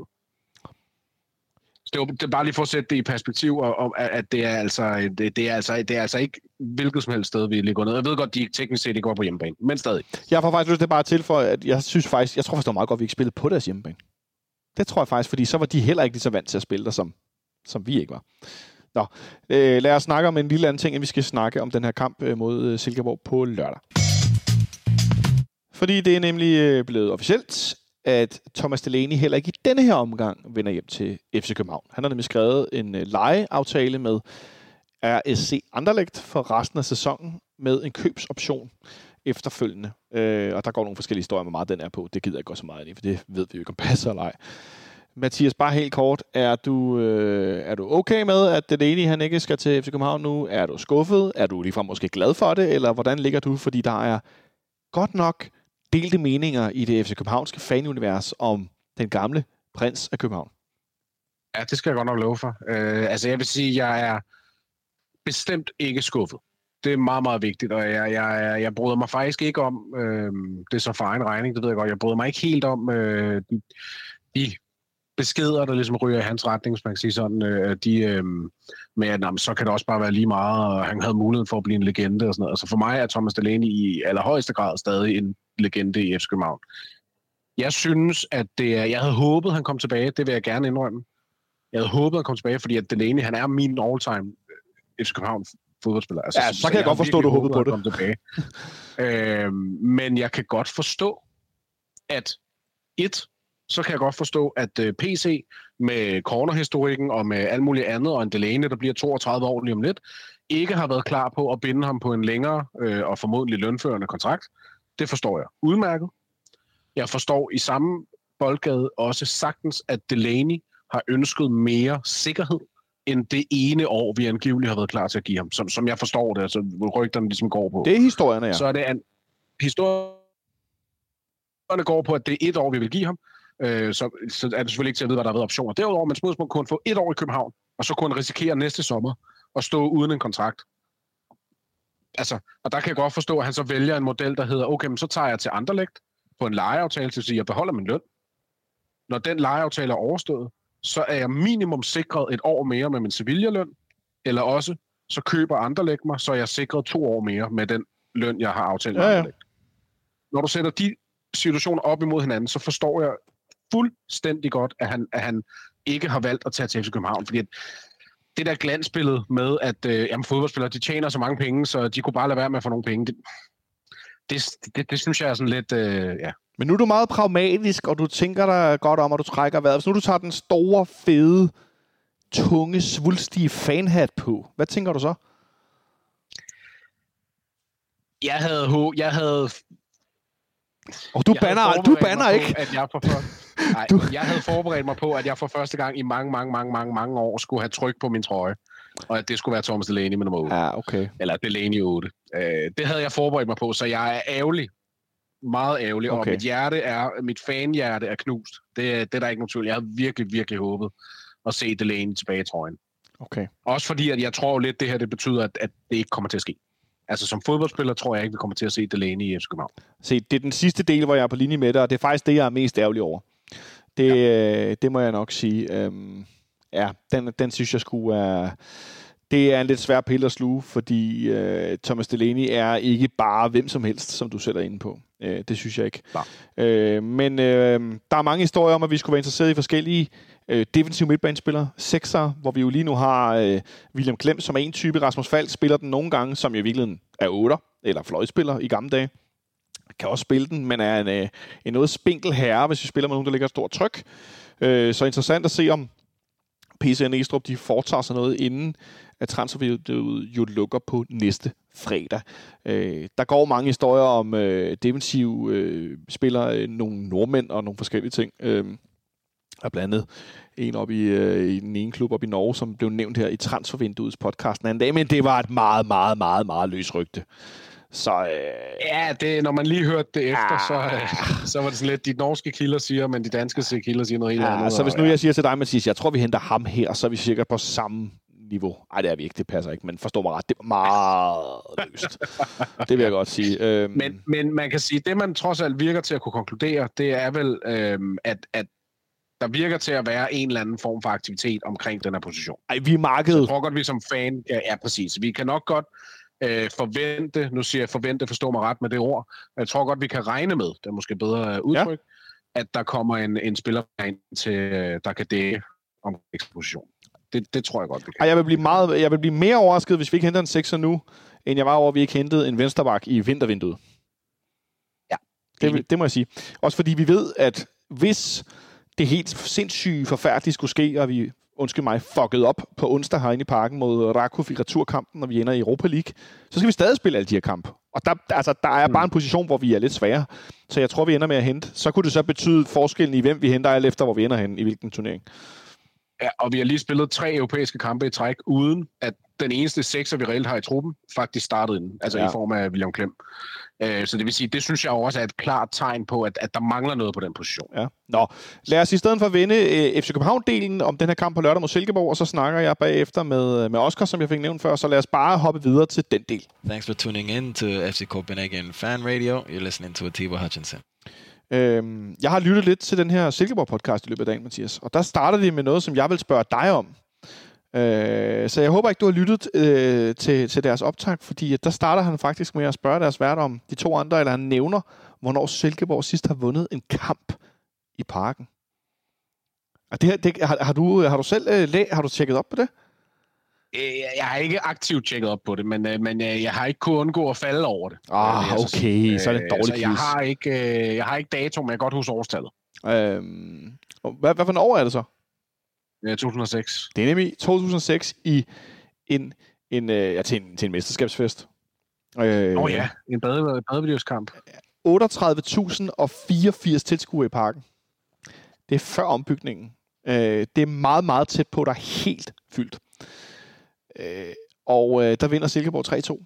Det er bare lige for at sætte det i perspektiv, at det er altså ikke hvilket som helst sted, vi lige går ned. Jeg ved godt, de teknisk set ikke går på hjemmebane, men stadig. Jeg får faktisk lyst til bare til for, at jeg tror faktisk, det var meget godt, at vi ikke spillede på deres hjemmebane. Det tror jeg faktisk, fordi så var de heller ikke lige så vant til at spille der, som vi ikke var. Nå, lad os snakke om en lille anden ting, inden vi skal snakke om den her kamp mod Silkeborg på lørdag. Fordi det er nemlig blevet officielt, at Thomas Delaney heller ikke i denne her omgang vender hjem til FC København. Han har nemlig skrevet en lejeaftale med RSC Anderlecht for resten af sæsonen med en købsoption efterfølgende. Og der går nogle forskellige historier, hvor meget den er på. Det gider jeg ikke gå så meget ind i, for det ved vi jo ikke om passer eller ej. Mathias, bare helt kort. Er du okay med, at Delaney han ikke skal til FC København nu? Er du skuffet? Er du ligefrem måske glad for det? Eller hvordan ligger du? Fordi der er godt nok delte meninger i det FC Københavnske fanunivers om den gamle prins af København. Ja, det skal jeg godt nok love for. Jeg vil sige, at jeg er bestemt ikke skuffet. Det er meget, meget vigtigt, og jeg bryder mig faktisk ikke om, det er så for egen regning, det ved jeg godt, jeg bryder mig ikke helt om de beskeder, der ligesom ryger i hans retning, hvis man kan sige sådan, med at så kan det også bare være lige meget, og han havde muligheden for at blive en legende og sådan noget. Altså for mig er Thomas Delaney i allerhøjeste grad stadig en legende i FC København. Jeg synes, at jeg havde håbet, han kom tilbage, det vil jeg gerne indrømme. Jeg havde håbet, han kom tilbage, fordi at Delaney, han er min all-time FC København fodboldspiller. Altså, ja, så kan jeg godt forstå, at du håbede på det. Men jeg kan godt forstå, at så kan jeg godt forstå, at PC med cornerhistorikken og med alt muligt andet, og en Delaney, der bliver 32 år lige om lidt, ikke har været klar på at binde ham på en længere og formodentlig lønførende kontrakt. Det forstår jeg udmærket. Jeg forstår i samme boldgade også sagtens, at Delaney har ønsket mere sikkerhed, end det ene år, vi angiveligt har været klar til at give ham. Som jeg forstår det, altså rygterne ligesom går på. Det er historierne, ja. Så er det historierne går på, at det er 1 år, vi vil give ham. Så er det selvfølgelig ikke til at vide, hvad der har været optioner. Derudover, man spørgsmål kunne få 1 år i København, og så kunne han risikere næste sommer at stå uden en kontrakt. Altså, og der kan jeg godt forstå, at han så vælger en model, der hedder, okay, men så tager jeg til Anderlecht på en lejeaftale til at sige, at jeg beholder min løn. Når den lejeaftale er overstået, så er jeg minimum sikret 1 år mere med min Sevilla-løn, eller også så køber Anderlecht mig, så er jeg sikret 2 år mere med den løn, jeg har aftalt med Anderlecht. Når du sætter de situationer op imod hinanden, så forstår jeg fuldstændig godt, at han ikke har valgt at tage til FC København, fordi det der glansbillede med, at fodboldspillere, de tjener så mange penge, så de kunne bare lade være med at få nogle penge, det synes jeg er sådan lidt, ja. Men nu er du meget pragmatisk, og du tænker dig godt om, og du trækker vejret. Hvis nu du tager den store, fede, tunge, svulstige fanhat på, hvad tænker du så? Jeg havde... Og du banner ikke. At jeg Jeg havde forberedt mig på, at jeg for første gang i mange år skulle have tryk på min trøje. Og at det skulle være Thomas Delaney med nummer 8. Ja, okay. Eller Delaney 8. Det havde jeg forberedt mig på, så jeg er ærgerlig. Meget ærgerlig. Okay. Og mit fanhjerte er knust. Det er der ikke nogen tvivl. Jeg havde virkelig håbet at se Delaney tilbage i trøjen. Okay. Også fordi, at jeg tror lidt, det betyder, at det ikke kommer til at ske. Altså som fodboldspiller tror jeg ikke, vi kommer til at se Delaney i FC København. Se, det er den sidste del, hvor jeg er på linje med dig, og det er faktisk det, jeg er mest ærgerlig over. Det må jeg nok sige. Den synes jeg skulle være... Det er en lidt svær pille at sluge, fordi Thomas Delaney er ikke bare hvem som helst, som du sætter inde på. Det synes jeg ikke. Men der er mange historier om, at vi skulle være interesseret i forskellige defensive midtbanespillere. Sekser, hvor vi jo lige nu har William Klem, som er en type. Rasmus Falk spiller den nogle gange, som jo i virkeligheden er 8'er, eller fløjspiller i gamle dage. Kan også spille den, men er en noget spinkel herre, hvis vi spiller med nogen, der ligger et stort tryk. Så interessant at se, om PC og Næstrup, de foretager sig noget, inden at transfervinduet jo lukker på næste fredag. Der går mange historier om defensive spillere, nogle nordmænd og nogle forskellige ting. Der blandt andet en op i den ene klub op i Norge, som blev nævnt her i transfervinduets podcast en anden dag, men det var et meget løs rygte. Så, når man lige hørte det efter, så var det sådan lidt, de norske kilder siger, men de danske kilder siger noget helt andet. Så hvis nu jeg siger til dig, Mathias, jeg tror, vi henter ham her, så er vi sikkert på samme niveau. Ej, det er vi ikke, det passer ikke, men forstår mig ret, det var meget løst. Det vil jeg godt sige. Men man kan sige, det man trods alt virker til at kunne konkludere, det er vel, at der virker til at være en eller anden form for aktivitet omkring den her position. Ej, vi er markedet. Jeg tror godt, vi som fan, ja præcis, vi kan nok godt forvente, nu siger jeg forvente, forstå mig ret med det ord, jeg tror godt, vi kan regne med, det er måske bedre udtryk, at der kommer en spiller ind til, der kan dække om eksposition. Det tror jeg godt, vi kan. Jeg vil blive mere overrasket, hvis vi ikke henter en 6'er nu, end jeg var over, at vi ikke hentede en venstreback i vintervinduet. Ja. Det må jeg sige. Også fordi vi ved, at hvis det helt sindssyge forfærdeligt skulle ske, og vi fucket op på onsdag herinde i parken mod Rakov i returkampen, når vi ender i Europa League, så skal vi stadig spille alle de her kampe. Og der er bare en position, hvor vi er lidt svære. Så jeg tror, vi ender med at hente. Så kunne det så betyde forskellen i, hvem vi henter alt efter, hvor vi ender hen, i hvilken turnering. Ja, og vi har lige spillet 3 europæiske kampe i træk, uden at den eneste 6'er, vi reelt har i truppen, faktisk startede inden, altså i form af William Klem. Så det vil sige, det synes jeg også er et klart tegn på, at der mangler noget på den position. Ja. Nå, lad os i stedet for at vende FC København-delen om den her kamp på lørdag mod Silkeborg, og så snakker jeg bagefter med Oscar, som jeg fik nævnt før, så lad os bare hoppe videre til den del. Thanks for tuning in to FC Copenhagen Fan Radio. You're listening to Atiba Hutchinson. Jeg har lyttet lidt til den her Silkeborg-podcast i løbet af dagen, Mathias, og der startede vi med noget, som jeg vil spørge dig om. Så jeg håber ikke, du har lyttet til deres optag, fordi der starter han faktisk med at spørge deres vært om de 2 andre, eller han nævner, hvornår Silkeborg sidst har vundet en kamp i parken. Og har du selv har du tjekket op på det? Jeg har ikke aktivt tjekket op på det, men jeg har ikke kunnet undgå at falde over det. Okay, så er det en dårlig quiz. Jeg har ikke dato, men jeg kan godt huske årstallet. Hvad for en år er det så? 2006. Det er nemlig 2006 i til en mesterskabsfest. En badevideoskamp. 38.084 tilskuere i parken. Det er før ombygningen. Det er meget, meget tæt på, der er helt fyldt. Der vinder Silkeborg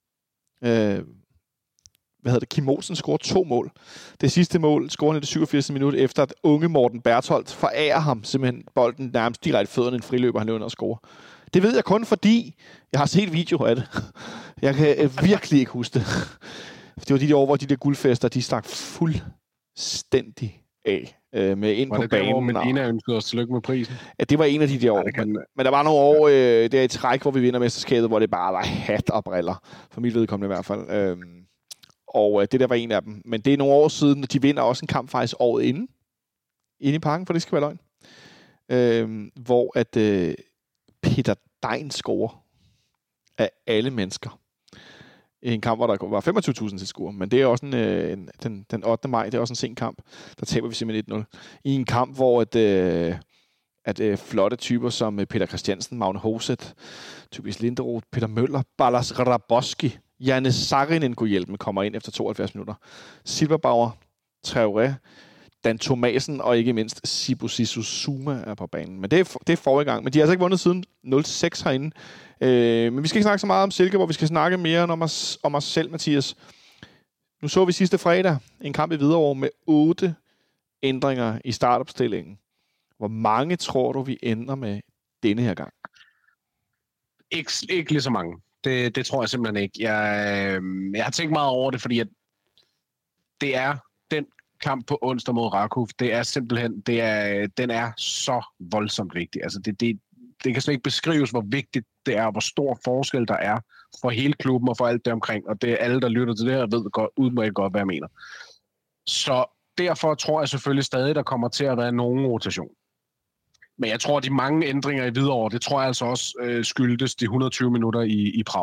3-2. Kim Olsen scorer 2 mål. Det sidste mål scorer han i det 87. minut, efter at unge Morten Bertholdt forærer ham simpelthen bolden nærmest direkte fødderne en friløber, han løber ned og scorer. Det ved jeg kun fordi, jeg har set video af det. Jeg kan virkelig ikke huske det. Det var de år, hvor de der guldfester, de stak fuldstændig af med ind på banen. Var det Medina ønskede os tillykke med prisen? Ja, det var en af de der år. Men der var nogle år der i træk, hvor vi vinder mesterskabet, hvor det bare var hat og briller. For mit vedkommende i hvert fald. Og det der var en af dem. Men det er nogle år siden, og de vinder også en kamp faktisk året inden. Inde i parken, for det skal være løgn. Hvor at Peter Dein scorer af alle mennesker. I en kamp, hvor der var 25.000 tilskuere. Men det er også den 8. maj, det er også en sen kamp. Der taber vi simpelthen 1-0. I en kamp, hvor at flotte typer som Peter Christiansen, Magne Hoset, Tobias Linderoth, Peter Møller, Balas Raboski, Janne Saarinen kunne hjælpe med, kommer ind efter 72 minutter. Silberbauer, Traoré, Dan Thomasen og ikke mindst Sibusiso Zuma er på banen. Men det er forrige gang. Men de har altså ikke vundet siden 0-6 herinde. Men vi skal ikke snakke så meget om Silkeborg. Vi skal snakke mere om os selv, Mathias. Nu så vi sidste fredag en kamp i Hvidovre med 8 ændringer i startopstillingen. Hvor mange tror du, vi ender med denne her gang? Ikke lige så mange. Det tror jeg simpelthen ikke. Jeg har tænkt meget over det, fordi at det er den kamp på onsdag mod Rakov. Det er simpelthen, den er så voldsomt vigtig. Altså det kan slet ikke beskrives, hvor vigtigt det er, og hvor stor forskel der er for hele klubben og for alt det omkring. Og det er alle, der lytter til det her, ved godt, udmærket godt, hvad jeg mener. Så derfor tror jeg selvfølgelig stadig, der kommer til at være nogen rotation. Men jeg tror, at de mange ændringer i Hvidovre, det tror jeg altså også skyldes de 120 minutter i Prag.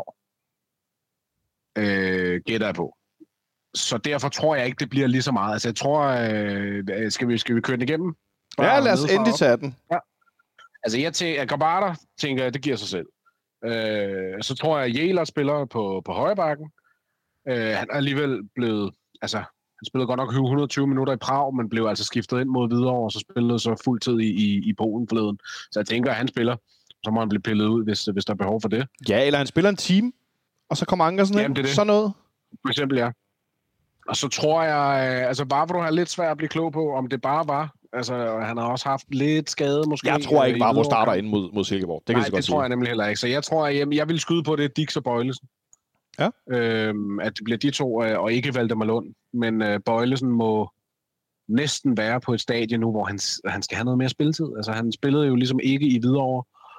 Gætter jeg på. Så derfor tror jeg ikke, det bliver lige så meget. Altså jeg tror, skal vi køre den igennem? Ja, lad os endelig tage den. Ja. Altså jeg Gabata tænker, det giver sig selv. Så tror jeg, at Jæler spiller på højrebakken. Han er alligevel blevet, altså han spillede godt nok 120 minutter i Prag, men blev altså skiftet ind mod Hvidovre, og så spillede så fuldtid i Polen forleden. Så jeg tænker, at han spiller. Så må han blive pillet ud, hvis der er behov for det. Ja, eller han spiller en time, og så kommer Ankersen ind. Det. Sådan noget. For eksempel, ja. Og så tror jeg, altså Vavro har lidt svært at blive klog på, om det bare var. Altså, han har også haft lidt skade, måske. Jeg tror ikke, Vavro starter ind mod Silkeborg. Det kan Nej, det tror jeg nemlig heller ikke. Så jeg tror, jeg vil skyde på det, Dix og Bøjlesen. Ja. At det bliver de to, og ikke Valdemar Lund. Men Bøjlesen må næsten være på et stadie nu, hvor han skal have noget mere spilletid. Altså, han spillede jo ligesom ikke i Hvidovre,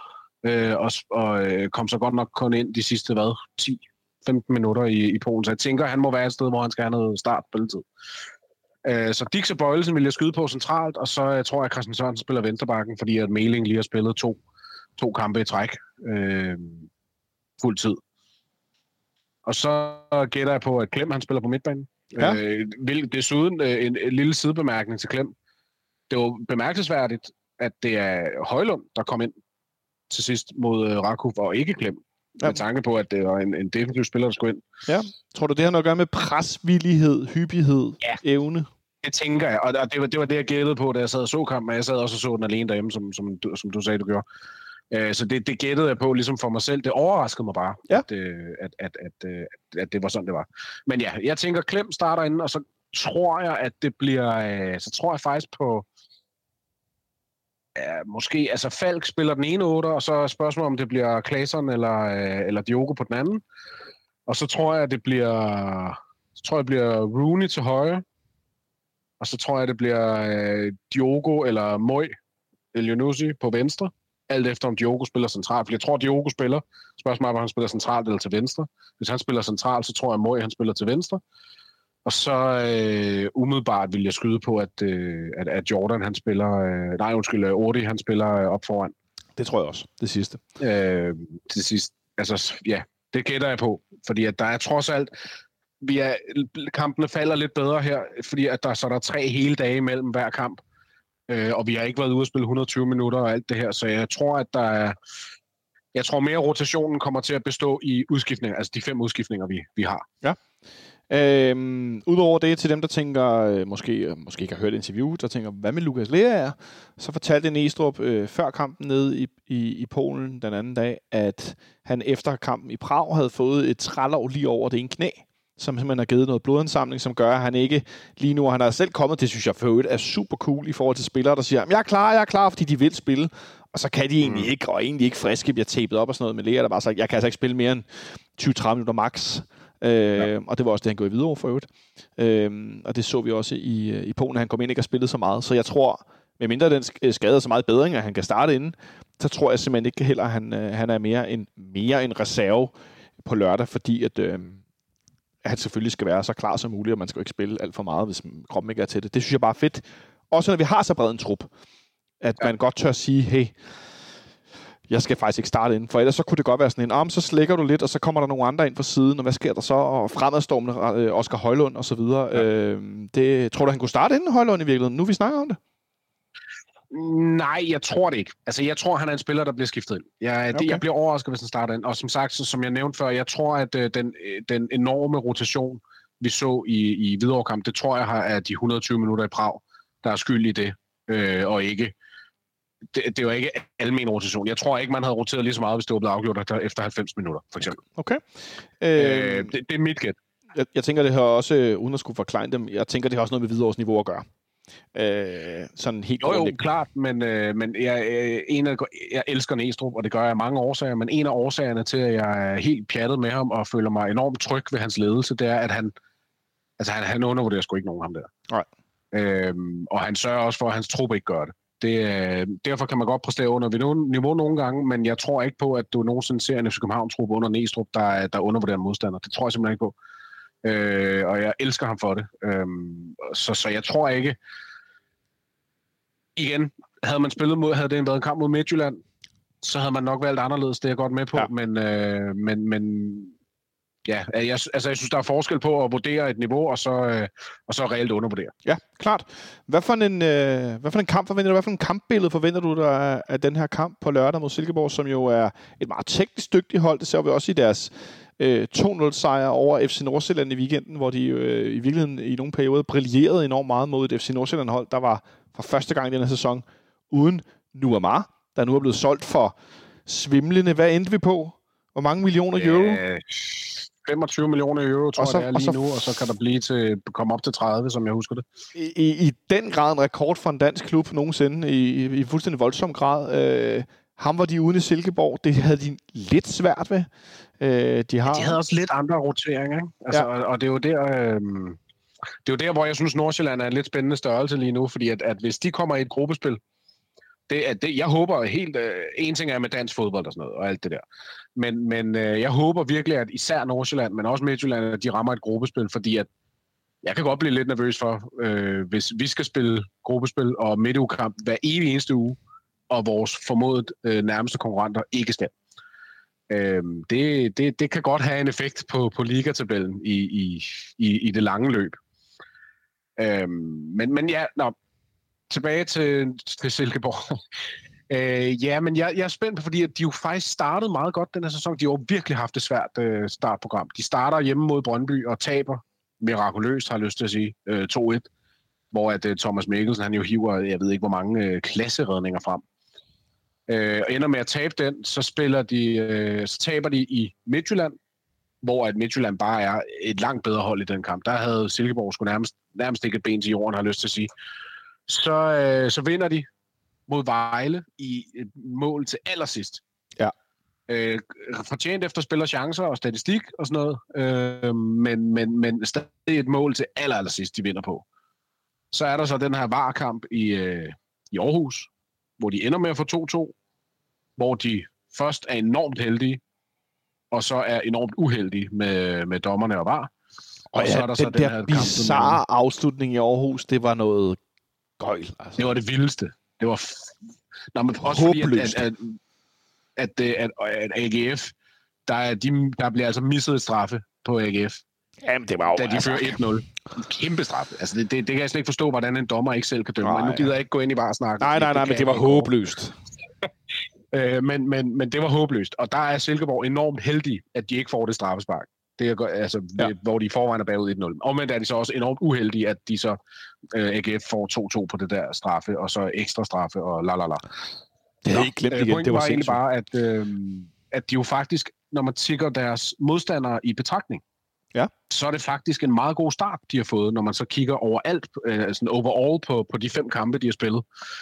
og kom så godt nok kun ind de sidste, 10-15 minutter i Polen. Så jeg tænker, han må være et sted, hvor han skal have noget startspilletid. Så Dix og Bøjlesen vil jeg skyde på centralt, og så tror jeg, at Christian Sørensen spiller venstrebakken, fordi at Meling lige har spillet to kampe i træk fuld tid. Og så gætter jeg på, at Klem han spiller på midtbanen. Ja. Desuden en lille sidebemærkning til Klem. Det var bemærkelsesværdigt, at det er Højlund, der kom ind til sidst mod Rakov, og ikke Klem. Med tanke på, at det var en defensiv spiller, der skulle ind. Ja. Tror du, det har noget at gøre med presvillighed, hyppighed, evne? Det tænker jeg, og det var det, jeg gættede på, da jeg sad og så kampen, og jeg sad også og så den alene derhjemme, som du sagde, du gjorde. Så det gættede jeg på ligesom for mig selv. Det overraskede mig bare, at det var sådan, det var. Men ja, jeg tænker, Klem starter inden, og så tror jeg, at det bliver... Så tror jeg faktisk på... måske, altså Falk spiller den ene 8, og så er spørgsmålet, om det bliver Claesson eller Diogo på den anden. Og så tror jeg, det bliver Rooney til højre. Og så tror jeg, det bliver Diogo eller Møj Elionussi på venstre. Alt efter om Diogo spiller centralt. For jeg tror, Diogo spiller. Spørgsmålet er, om han spiller centralt eller til venstre. Hvis han spiller centralt, så tror jeg, Møj han spiller til venstre. Og så umiddelbart vil jeg skyde på, at Jordan han spiller... Ordi han spiller op foran. Det tror jeg også. Det sidste. Det sidste. Altså, ja, det gætter jeg på. Fordi at der er trods alt... kampene falder lidt bedre her, fordi at der er 3 hele dage mellem hver kamp. Og vi har ikke været ude at spille 120 minutter og alt det her, så jeg tror, at jeg tror mere rotationen kommer til at bestå i udskiftninger, altså de 5 udskiftninger, vi har. Ja. Udover det, til dem, der tænker, måske ikke har hørt et interview, der tænker, hvad med Lukas Lea? Så fortalte Næstrup før kampen nede i Polen den anden dag, at han efter kampen i Prag havde fået et trælov lige over det ene knæ, som simpelthen har givet noget blodindsamling, som gør, at han ikke lige nu, han er selv kommet, det synes jeg for øvrigt er super cool i forhold til spillere, der siger, jeg er klar, fordi de vil spille, og så kan de egentlig ikke, og egentlig ikke friske, bliver tapet op og sådan noget med Lea, der bare sagt, jeg kan altså ikke spille mere end 20-30 minutter max. Og det var også det, han gjorde i Hvidovre for øvrigt. Og det så vi også i Polen, at han kom ind ikke og spillede så meget. Så jeg tror, medmindre den skade så meget bedring, at han kan starte inden, så tror jeg simpelthen ikke heller, at han er mere en reserve på lørdag, fordi at han selvfølgelig skal være så klar som muligt, og man skal jo ikke spille alt for meget, hvis kroppen ikke er til det. Det synes jeg bare er fedt. Også når vi har så bred en trup, at man godt tør sige, hey, jeg skal faktisk ikke starte inden, for ellers så kunne det godt være sådan en, så slækker du lidt, og så kommer der nogle andre ind fra siden, og hvad sker der så? Og fremadstormende Oscar Højlund og så videre. Ja. Tror du, han kunne starte inden Højlund i virkeligheden, nu vi snakker om det? Nej, jeg tror det ikke. Altså, jeg tror, han er en spiller, der bliver skiftet ind. Jeg bliver overrasket, hvis han starter ind. Og som sagt, som jeg nævnte før, jeg tror, at den enorme rotation, vi så i Hvidovre-kamp, det tror jeg er de 120 minutter i Prag, der er skyld i det, og ikke... Det var ikke almen rotation. Jeg tror ikke, man havde roteret lige så meget, hvis det var blevet afgjort efter 90 minutter, for eksempel. Okay. Det er mit gæt. Jeg tænker, det har også, uden at skulle forklare dem, jeg tænker, det har også noget med Hvidovres niveau at gøre. Sådan helt jo, klart, men jeg elsker Næstrup, og det gør jeg af mange årsager, men en af årsagerne til, at jeg er helt pjattet med ham og føler mig enormt tryg ved hans ledelse, det er, at han undervurderer sgu ikke nogen ham der. Nej. Og han sørger også for, at hans trup ikke gør det. Derfor kan man godt præstere under niveau nogle gange, men jeg tror ikke på, at du nogensinde ser en FC København-trup under Næstrup, der undervurderer modstander. Det tror jeg simpelthen ikke på. Og jeg elsker ham for det. Så jeg tror ikke... Igen, havde det været en kamp mod Midtjylland, så havde man nok valgt anderledes, det er jeg godt med på. Ja. Men ja, jeg synes, der er forskel på at vurdere et niveau, og så reelt undervurdere. Ja, klart. Hvad for en kamp forventer du? Hvad for en kampbillede forventer du der af den her kamp på lørdag mod Silkeborg, som jo er et meget teknisk dygtigt hold? Det ser vi også i deres 2-0-sejr over FC Nordsjælland i weekenden, hvor de i virkeligheden i nogle perioder brillerede enormt meget mod et FC Nordsjælland-hold, der var for første gang i denne sæson uden Nuamar, der nu er blevet solgt for svimlende. Hvad endte vi på? Hvor mange millioner euro? 25 millioner euro, tror jeg, det er lige nu, og så kan der blive komme op til 30, som jeg husker det. I den grad en rekord for en dansk klub nogensinde, i fuldstændig voldsom grad. Ham var de uden i Silkeborg, det havde de lidt svært ved. De havde også lidt andre roteringer, ikke? Altså, ja. Og det er jo der, hvor jeg synes, Nordsjælland er en lidt spændende størrelse lige nu, fordi at hvis de kommer i et gruppespil, jeg håber helt... en ting er med dansk fodbold og sådan noget, og alt det der. Men jeg håber virkelig, at især Nordsjælland, men også Midtjylland, at de rammer et gruppespil, fordi at jeg kan godt blive lidt nervøs for, hvis vi skal spille gruppespil og midtugekamp hver evig eneste uge, og vores formodet nærmeste konkurrenter ikke skal. Det kan godt have en effekt på ligatabellen i det lange løb. Men ja, tilbage til Silkeborg. Men jeg er spændt på, fordi at de jo faktisk startede meget godt den her sæson. De har jo virkelig haft et svært startprogram. De starter hjemme mod Brøndby og taber mirakuløst, har jeg lyst til at sige, 2-1, hvor at Thomas Mikkelsen, han jo hiver, jeg ved ikke hvor mange klasseredninger frem. Og ender med at tabe den, så taber de i Midtjylland, hvor at Midtjylland bare er et langt bedre hold i den kamp. Der havde Silkeborg sgu nærmest ikke et ben til jorden, har jeg lyst til at sige. Så vinder de mod Vejle i et mål til allersidst. Ja. Fortjent efter spiller chancer og statistik og sådan noget, men stadig et mål til allersidst, de vinder på. Så er der så den her VAR-kamp i Aarhus, hvor de ender med at få 2-2, hvor de først er enormt heldige, og så er enormt uheldige med dommerne og VAR. Og så er der så den her bizarre afslutning i Aarhus, det var noget gøjl. Altså. Det var det vildeste. Det var men også håbløst. Fordi, at AGF, der bliver altså misset et straffe på AGF. Jamen, det var jo... Da de fører 1-0. Kæmpe straffe. Altså, det kan jeg slet ikke forstå, hvordan en dommer ikke selv kan dømme. Men nu gider jeg ikke gå ind i VAR-snakken. Nej, men det var håbløst. Men det var håbløst. Og der er Silkeborg enormt heldige, at de ikke får det straffespark. Det er, hvor de i forvejen er bagud 1-0. Omvendt er de så også enormt uheldige, at de så AGF får 2-2 på det der straffe, og så ekstra straffe, og la. Det er ikke glemt igen. Det var egentlig bare, at de jo faktisk, når man tigger deres modstandere i betragtning, så er det faktisk en meget god start, de har fået, når man så kigger overalt, sådan overall på de 5 kampe, de har spillet.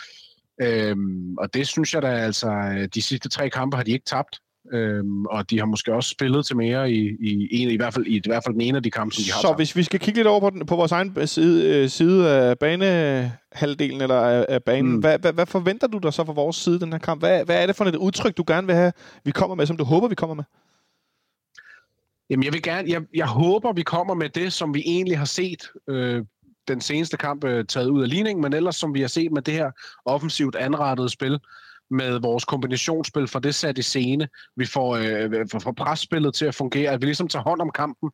Og det synes jeg da altså, de sidste 3 kampe har de ikke tabt. Og de har måske også spillet til mere i hvert fald den ene af de kampe, som de har så tabt. Hvis vi skal kigge lidt over på vores egen side af banehalvdelen eller af banen, hvad forventer du dig så fra vores side den her kamp? Hvad er det for et udtryk, du gerne vil have, vi kommer med, som du håber, vi kommer med? Jamen, jeg håber, vi kommer med det, som vi egentlig har set den seneste kamp taget ud af ligningen, men ellers som vi har set med det her offensivt anrettede spil, med vores kombinationsspil, for det sat i scene. Vi får presspillet til at fungere, at vi ligesom tager hånd om kampen,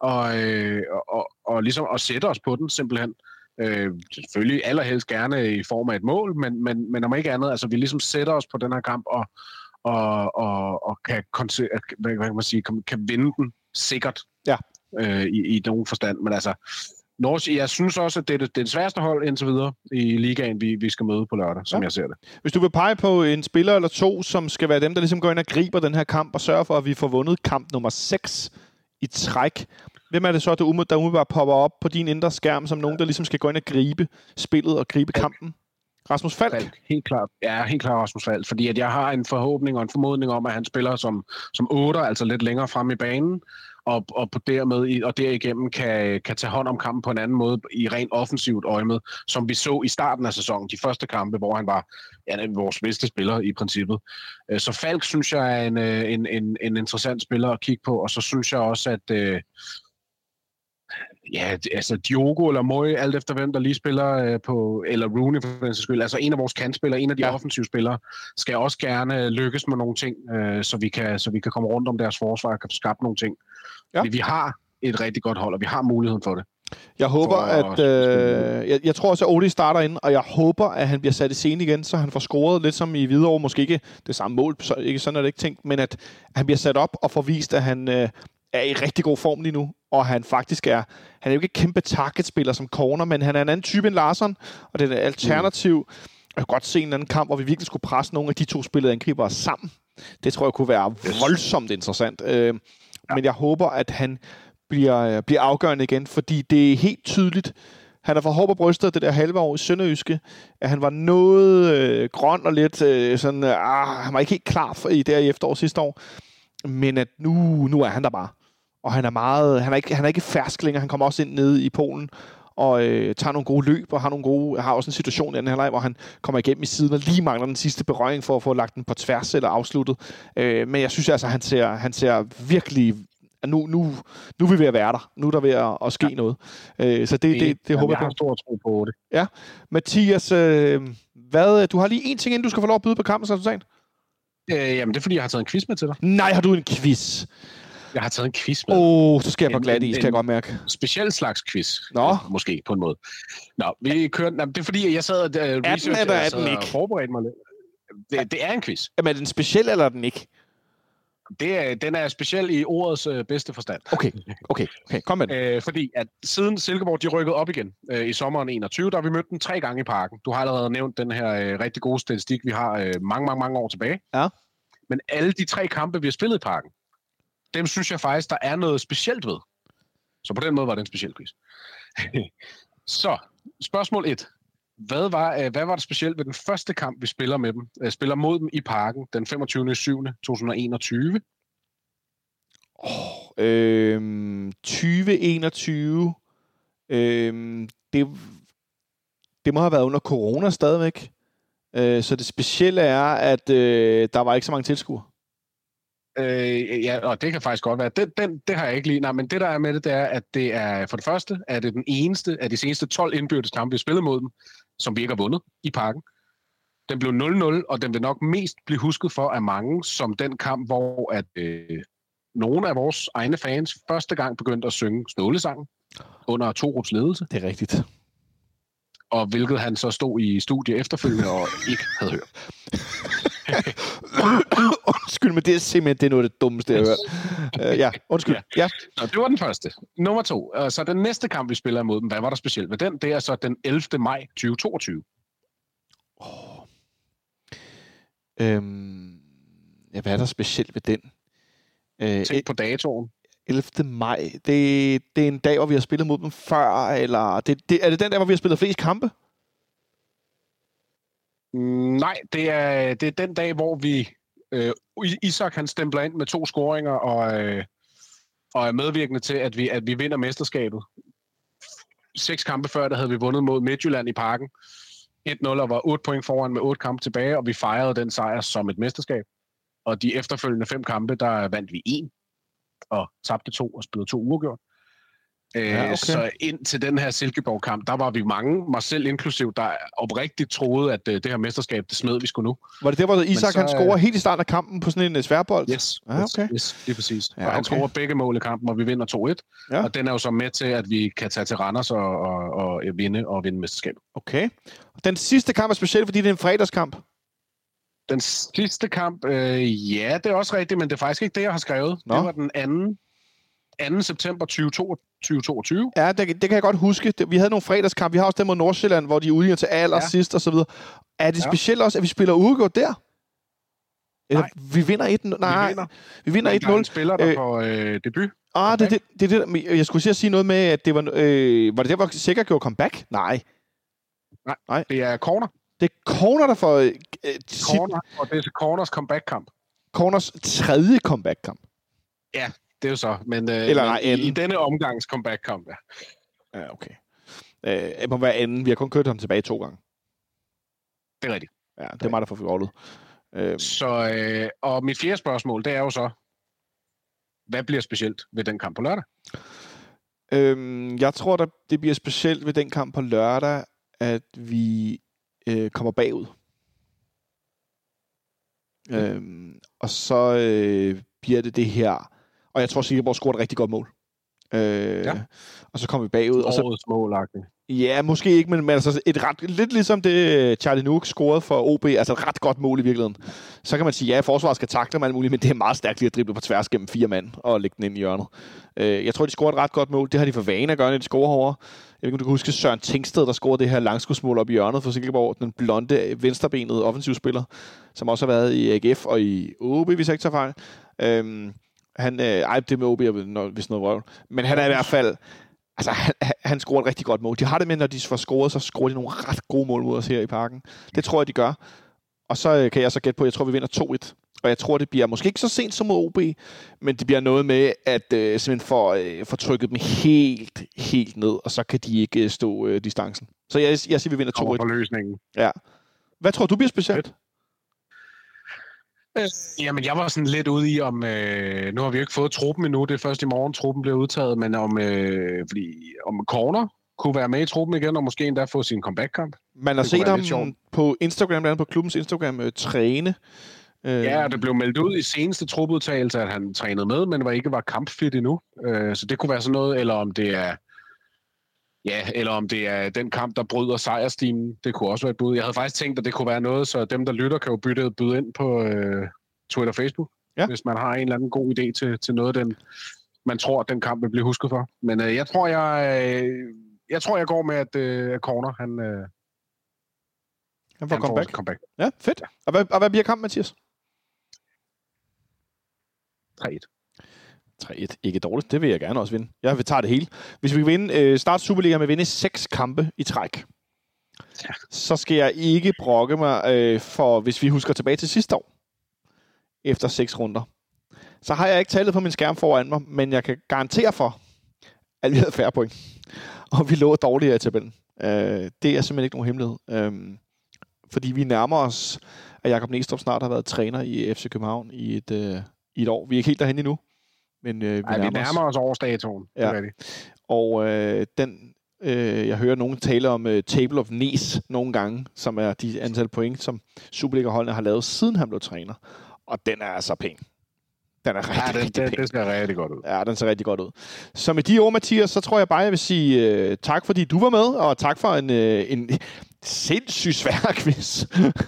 og ligesom at sætte os på den, simpelthen. Selvfølgelig allerhelst gerne i form af et mål, men om ikke andet, altså vi ligesom sætter os på den her kamp, og kan vinde den sikkert, i nogen forstand. Men altså, Jeg synes også, at det er det sværeste hold indtil videre i ligaen, vi skal møde på lørdag, som jeg ser det. Hvis du vil pege på en spiller eller to, som skal være dem, der ligesom går ind og griber den her kamp og sørger for, at vi får vundet kamp nummer 6 i træk. Hvem er det så, der umiddelbart popper op på din indre skærm, som nogen, der ligesom skal gå ind og gribe spillet og gribe kampen? Rasmus Falk? Helt klart. Ja, helt klart Rasmus Falk. Fordi at jeg har en forhåbning og en formodning om, at han spiller som 8'er, altså lidt længere frem i banen, og derigennem kan tage hånd om kampen på en anden måde i rent offensivt øjemed, som vi så i starten af sæsonen, de første kampe, hvor han var vores bedste spiller i princippet. Så Falk synes jeg er en interessant spiller at kigge på, og så synes jeg også, at Diogo eller Moy, alt efter hvem der lige spiller på, eller Rooney for den skyld, altså en af vores kantspillere, en af de offensive spillere, skal også gerne lykkes med nogle ting, så vi kan komme rundt om deres forsvar og kan skabe nogle ting. Ja. Vi har et rigtig godt hold, og vi har muligheden for det. Jeg håber, jeg tror også, at Oli starter ind, og jeg håber, at han bliver sat i scene igen, så han får scoret lidt som i Hvidovre, måske ikke det samme mål, så ikke sådan er det ikke tænkt, men at han bliver sat op og får vist, at han er i rigtig god form lige nu, og han faktisk han er jo ikke et kæmpe targetspiller som corner, men han er en anden type end Larsson, og det er et alternativ. Jeg kan godt se en anden kamp, hvor vi virkelig skulle presse nogle af de to spillede angribere sammen. Det tror jeg kunne være voldsomt interessant. Men jeg håber, at han bliver afgørende igen, fordi det er helt tydeligt, han har for hård på brystet det der halve år i Sønderjyske, at han var noget grøn og lidt sådan, han var ikke helt klar i efteråret sidste år, men at nu er han der bare. Og han er ikke fersk længere, han kommer også ind nede i Polen, og tager nogle gode løb, og har også en situation i den her leg, hvor han kommer igennem i siden, og lige mangler den sidste berøring for at få lagt den på tværs eller afsluttet. Men jeg synes altså, han ser virkelig. Nu er vi ved at være der. Nu er der ved at ske noget. Så det håber jeg på. Jeg har stor tro på det. Ja. Mathias, du har lige en ting, inden du skal få lov at byde på kampens resultat. Jamen, det er, fordi jeg har taget en quiz med til dig. Nej, har du en quiz? Jeg har taget en quiz med. Så skal jeg på glat is, kan jeg godt mærke. Speciel slags quiz. Måske, på en måde. Vi kører. Det er fordi, jeg sad og researchede og forberedte mig lidt. Det er en quiz. Jamen, er den speciel, eller er den ikke? Den er speciel i ordets bedste forstand. Okay. Kom med den. Fordi at siden Silkeborg de rykkede op igen i sommeren 21, der har vi mødt den 3 gange i Parken. Du har allerede nævnt den her rigtig gode statistik, vi har mange år tilbage. Ja. Men alle de 3 kampe, vi har spillet i Parken, dem synes jeg faktisk, der er noget specielt ved. Så på den måde var det en speciel quiz. Så, spørgsmål 1. Hvad var det specielt ved den første kamp, vi spiller mod dem i Parken den 25.7.2021? 2021. Det må have været under corona stadigvæk. Så det specielle er, at der var ikke så mange tilskuere. Ja, og det kan faktisk godt være. Det har jeg ikke lige. Nej, men det der er med det er, at det er for det første, er det den eneste af de seneste 12 indbyrdes kampe, vi spillede mod dem, som vi ikke har vundet i Parken. Den blev 0-0, og den vil nok mest blive husket for af mange, som den kamp, hvor at nogle af vores egne fans første gang begyndte at synge Snålesangen under Torups ledelse. Det er rigtigt. Og hvilket han så stod i studie efterfølgende og ikke havde hørt. Undskyld, men det er simpelthen noget af det dummeste, jeg har hørt. Undskyld. Ja. Så det var den første. Nummer 2. Så den næste kamp, vi spiller imod dem, hvad var der specielt ved den? Det er så den 11. maj 2022. Hvad er der specielt ved den? Tænk på datoen. 11. maj. Det er en dag, hvor vi har spillet mod dem før, eller er det den dag, hvor vi har spillet flest kampe? Nej, det er den dag, hvor vi Isak han stempler ind med 2 scoringer og er medvirkende til, at vi vinder mesterskabet. 6 kampe før, der havde vi vundet mod Midtjylland i Parken. 1-0 og var 8 point foran med 8 kampe tilbage, og vi fejrede den sejr som et mesterskab. Og de efterfølgende 5 kampe, der vandt vi 1 og tabte 2 og spillede 2 uafgjort. Okay. Så ind til den her Silkeborg-kamp, der var vi mange, mig selv inklusiv, der oprigtigt troede, at det her mesterskab, det smed vi skulle nu. Var det der, hvor Isak han scorer helt i starten af kampen på sådan en sværbold? Yes, lige præcis. Ja, okay. Og han scorer begge mål i kampen, og vi vinder 2-1. Ja. Og den er jo så med til, at vi kan tage til Randers og vinde mesterskabet. Okay. Den sidste kamp er speciel, fordi det er en fredagskamp. Den sidste kamp, ja, det er også rigtigt, men det er faktisk ikke det, jeg har skrevet. Nå. Det var den anden. 2. september 2022. Ja, det kan jeg godt huske. Vi havde nogle fredagskamp. Vi har også den mod Nordsjælland, hvor de udligner til allersidst og så videre. Er det specielt også, at vi spiller uafgjort der? Nej. Vi vinder 1-0. Nej, vi vinder 1-0. En spiller der på debut. Det. Jeg skulle sige noget med, at det var det der, hvor Sikker gjorde comeback? Nej. Det er corner. Det er corner, der får... Corner, og det er Corners comeback-kamp. Corners 3. comeback-kamp. Ja, det er jo så. Men, i denne omgangs comeback-kamp, ja. Ja, okay. Det må være anden. Vi har kun kørt ham tilbage 2 gange. Det er rigtigt. Ja, det er mig, der får forholdet. Og mit 4. spørgsmål, det er jo så, hvad bliver specielt ved den kamp på lørdag? Jeg tror, det bliver specielt ved den kamp på lørdag, at vi kommer bagud. Og så bliver det her. Og jeg tror, Silkeborg scorer et rigtig godt mål. Og så kommer vi bagud. Årets målagtigt. Ja, måske ikke, men altså lidt ligesom det Charlie Nook scorede for OB, altså et ret godt mål i virkeligheden. Så kan man sige, ja, forsvaret skal takle med alt muligt, men det er meget stærkt lige at drible på tværs gennem 4 mand og lægge den ind i hjørnet. Jeg tror, de scorer et ret godt mål. Det har de for vane at gøre, når de scorer herovre. Jeg ved ikke, om du kan huske Søren Tingsted, der scorede det her langskudsmål op i hjørnet for Silkeborg. Den blonde, venstrebenede offensivspiller, som også har været i AGF og i OB, hvis jeg ikke tager fejl. Det med OB er vist noget røv. Men han er i hvert fald... Altså, han scorer et rigtig godt mål. De har det med, når de får scoret, så scorer de nogle ret gode mål mod os her i parken. Det tror jeg, de gør. Og så kan jeg så gætte på, at jeg tror, vi vinder 2-1. Og jeg tror, det bliver måske ikke så sent som mod OB, men det bliver noget med, at simpelthen får trykket dem helt ned, og så kan de ikke stå distancen. Så jeg siger, vi vinder 2-1. På løsningen. Ja. Hvad tror du bliver specielt? Jamen, jeg var sådan lidt ude i, om... nu har vi jo ikke fået truppen endnu. Det er først i morgen, truppen bliver udtaget. Men om Corner kunne være med i truppen igen, og måske endda få sin comeback-kamp. Man har set ham på Instagram, blandt andet på klubbens Instagram, træne. Ja, det blev meldt ud i seneste trupudtagelse, at han trænede med, men ikke var kampfit endnu. Så det kunne være sådan noget, eller om det er den kamp, der bryder sejrstimen. Det kunne også være et bud. Jeg havde faktisk tænkt, at det kunne være noget, så dem, der lytter, kan jo byde ind på Twitter og Facebook, hvis man har en eller anden god idé til noget, man tror, at den kamp vil blive husket for. Men jeg tror, jeg går med, at Corner, han får comeback. Ja, fedt. Og hvad bliver kampen, Mathias? 3-1. 3-1. Ikke dårligt. Det vil jeg gerne også vinde. Jeg vil tage det hele. Hvis vi kan vinde start Superliga med at vinde 6 kampe i træk, så skal jeg ikke brokke mig for, hvis vi husker tilbage til sidste år, efter 6 runder. Så har jeg ikke tallet på min skærm foran mig, men jeg kan garantere for, at vi havde færre point. Og vi lå dårligere i tabellen. Det er simpelthen ikke nogen hemmelighed. Fordi vi nærmer os, at Jakob Næstrup snart har været træner i FC København i et år. Vi er ikke helt derhen endnu. Men vi nærmer os årsdatoen. Ja. Og jeg hører nogen tale om Table of Knees nogle gange, som er de antal point, som Superliga-holdene har lavet, siden han blev træner. Og den er altså pæn. Den er rigtig pæn. Det ser rigtig godt ud. Ja, den ser rigtig godt ud. Så med de ord, Mathias, så tror jeg bare, jeg vil sige tak, fordi du var med, og tak for en sindssygt svær quiz.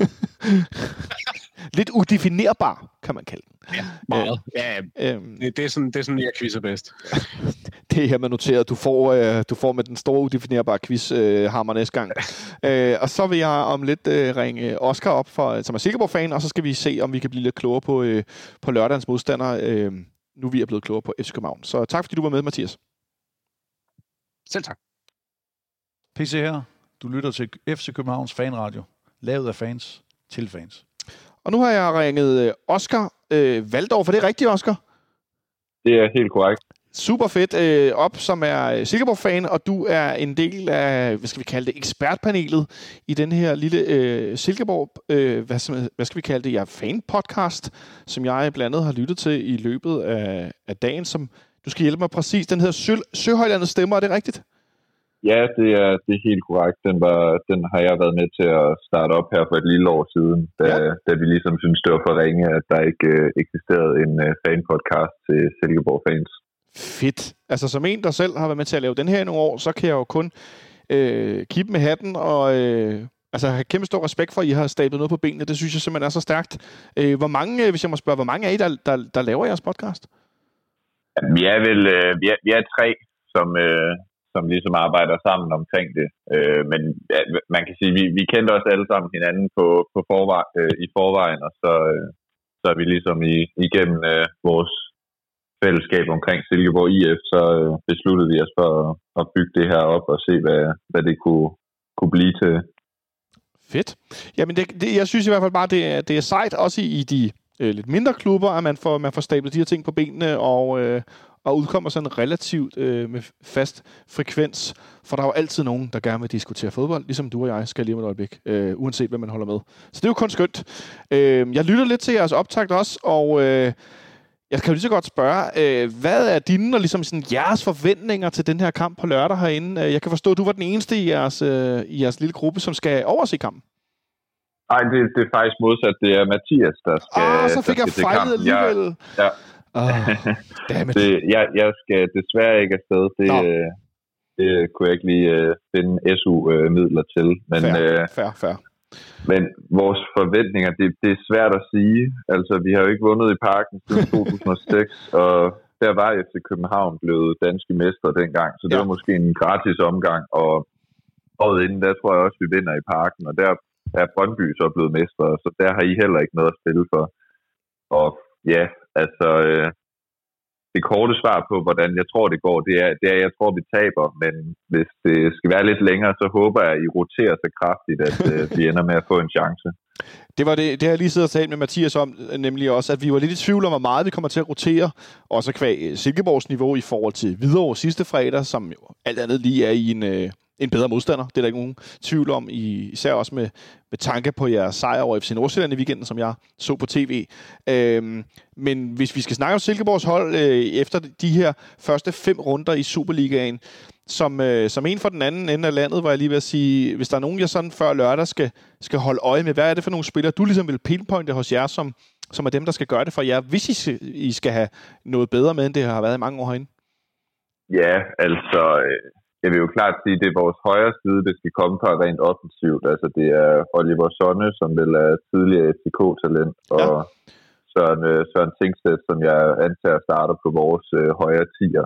Lidt udefinerbar, kan man kalde den. Ja, meget. Det er sådan, jeg quizzer bedst. Det er her, man noterer, at du får med den store udefinerbare quiz hammer næste gang. Og så vil jeg om lidt ringe Oscar op, som er Silkeborg-fan, og så skal vi se, om vi kan blive lidt klogere på lørdagens modstandere, nu vi er blevet klogere på FC København. Så tak, fordi du var med, Mathias. Selv tak. PC her. Du lytter til FC Københavns fanradio. Lavet af fans til fans. Og nu har jeg ringet Oscar Valdorf. Er det rigtigt, Oscar? Det er helt korrekt. Super fedt. Op, som er Silkeborg-fan, og du er en del af, hvad skal vi kalde det, ekspertpanelet i den her lille Silkeborg, hvad skal vi kalde det, fan-podcast, som jeg blandt andet har lyttet til i løbet af dagen, som du skal hjælpe mig præcis. Den hedder Søhøjlandets Stemmer, er det rigtigt? Ja, det er helt korrekt. Den har jeg været med til at starte op her for et lille år siden, da vi ligesom synes det var for ringe, at der ikke eksisterede en fan-podcast til Silkeborg-fans. Fedt. Altså som en, der selv har været med til at lave den her i nogle år, så kan jeg jo kun kippe med hatten og have kæmpe stor respekt for, at I har stablet noget på benene. Det synes jeg simpelthen er så stærkt. Hvor mange, hvis jeg må spørge, hvor mange er I, der laver jeres podcast? Vi er 3, som ligesom arbejder sammen omkring det. Men man kan sige, vi kendte også alle sammen hinanden i forvejen, og så er vi ligesom igennem vores fællesskab omkring Silkeborg IF, så besluttede vi os for at bygge det her op og se, hvad det kunne blive til. Fedt. Jamen, jeg synes i hvert fald bare, det er sejt, også i de lidt mindre klubber, at man får stablet de her ting på benene, og udkommer sådan relativt med fast frekvens, for der er jo altid nogen, der gerne vil diskutere fodbold, ligesom du og jeg skal lige om et øjeblik, uanset hvad man holder med. Så det er jo kun skønt. Jeg lytter lidt til jeres optakt også, og jeg kan jo lige så godt spørge, hvad er dine og ligesom sådan jeres forventninger til den her kamp på lørdag herinde? Jeg kan forstå, at du var den eneste i jeres lille gruppe, som skal overse kampen. Nej, det er faktisk modsat. Det er Mathias, der skal så fik jeg fejlet alligevel. Ja. Jeg skal desværre ikke afsted. Det kunne jeg ikke lige finde SU-midler til. Men, fair. Men vores forventninger, det er svært at sige. Altså, vi har jo ikke vundet i Parken siden 2006, og der var FC København blevet danske mestre dengang, så det var måske en gratis omgang, og året inden, der tror jeg også, vi vinder i Parken, og der er Brøndby så blevet mestre, så der har I heller ikke noget at spille for. Og ja, altså, det korte svar på, hvordan jeg tror, det går, det er, jeg tror, vi taber, men hvis det skal være lidt længere, så håber jeg, at I roterer så kraftigt, at vi ender med at få en chance. Det var det har jeg lige siddet og talt med Mathias om, nemlig også, at vi var lidt i tvivl om, hvor meget vi kommer til at rotere, også kvæg Silkeborgs niveau i forhold til Hvidovre sidste fredag, som jo alt andet lige er i en bedre modstander. Det er der ikke nogen tvivl om, især også med tanke på jeres sejr over FC Nordsjælland i weekenden, som jeg så på tv. Men hvis vi skal snakke om Silkeborgs hold efter de her første 5 runder i Superligaen, som en for den anden ende af landet, var jeg lige ved at sige, hvis der er nogen, jeg sådan før lørdag skal holde øje med, hvad er det for nogle spillere, du ligesom vil pinpointe hos jer, som er dem, der skal gøre det for jer, hvis I skal have noget bedre med, end det har været i mange år herinde? Ja, altså, jeg vil jo klart sige, at det er vores højre side, det skal komme fra rent offensivt. Altså, det er Oliver Sonne, som vil er tidligere FCK-talent, og Søren Tingstedt, som jeg antager starter på vores højre tier.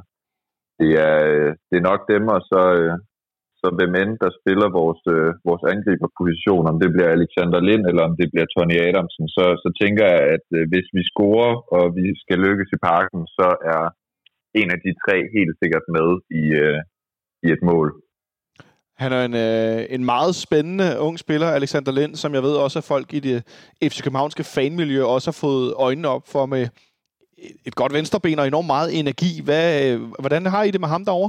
Det er nok dem, og så hvem end, der spiller vores angriberposition, om det bliver Alexander Lind, eller om det bliver Tony Adamsen, så tænker jeg, at hvis vi scorer, og vi skal lykkes i Parken, så er en af de 3 helt sikkert med i et mål. Han er en meget spændende ung spiller, Alexander Lind, som jeg ved også, at folk i det FC Københavnske fanmiljø også har fået øjnene op for med et godt venstreben og enormt meget energi. Hvordan har I det med ham derovre?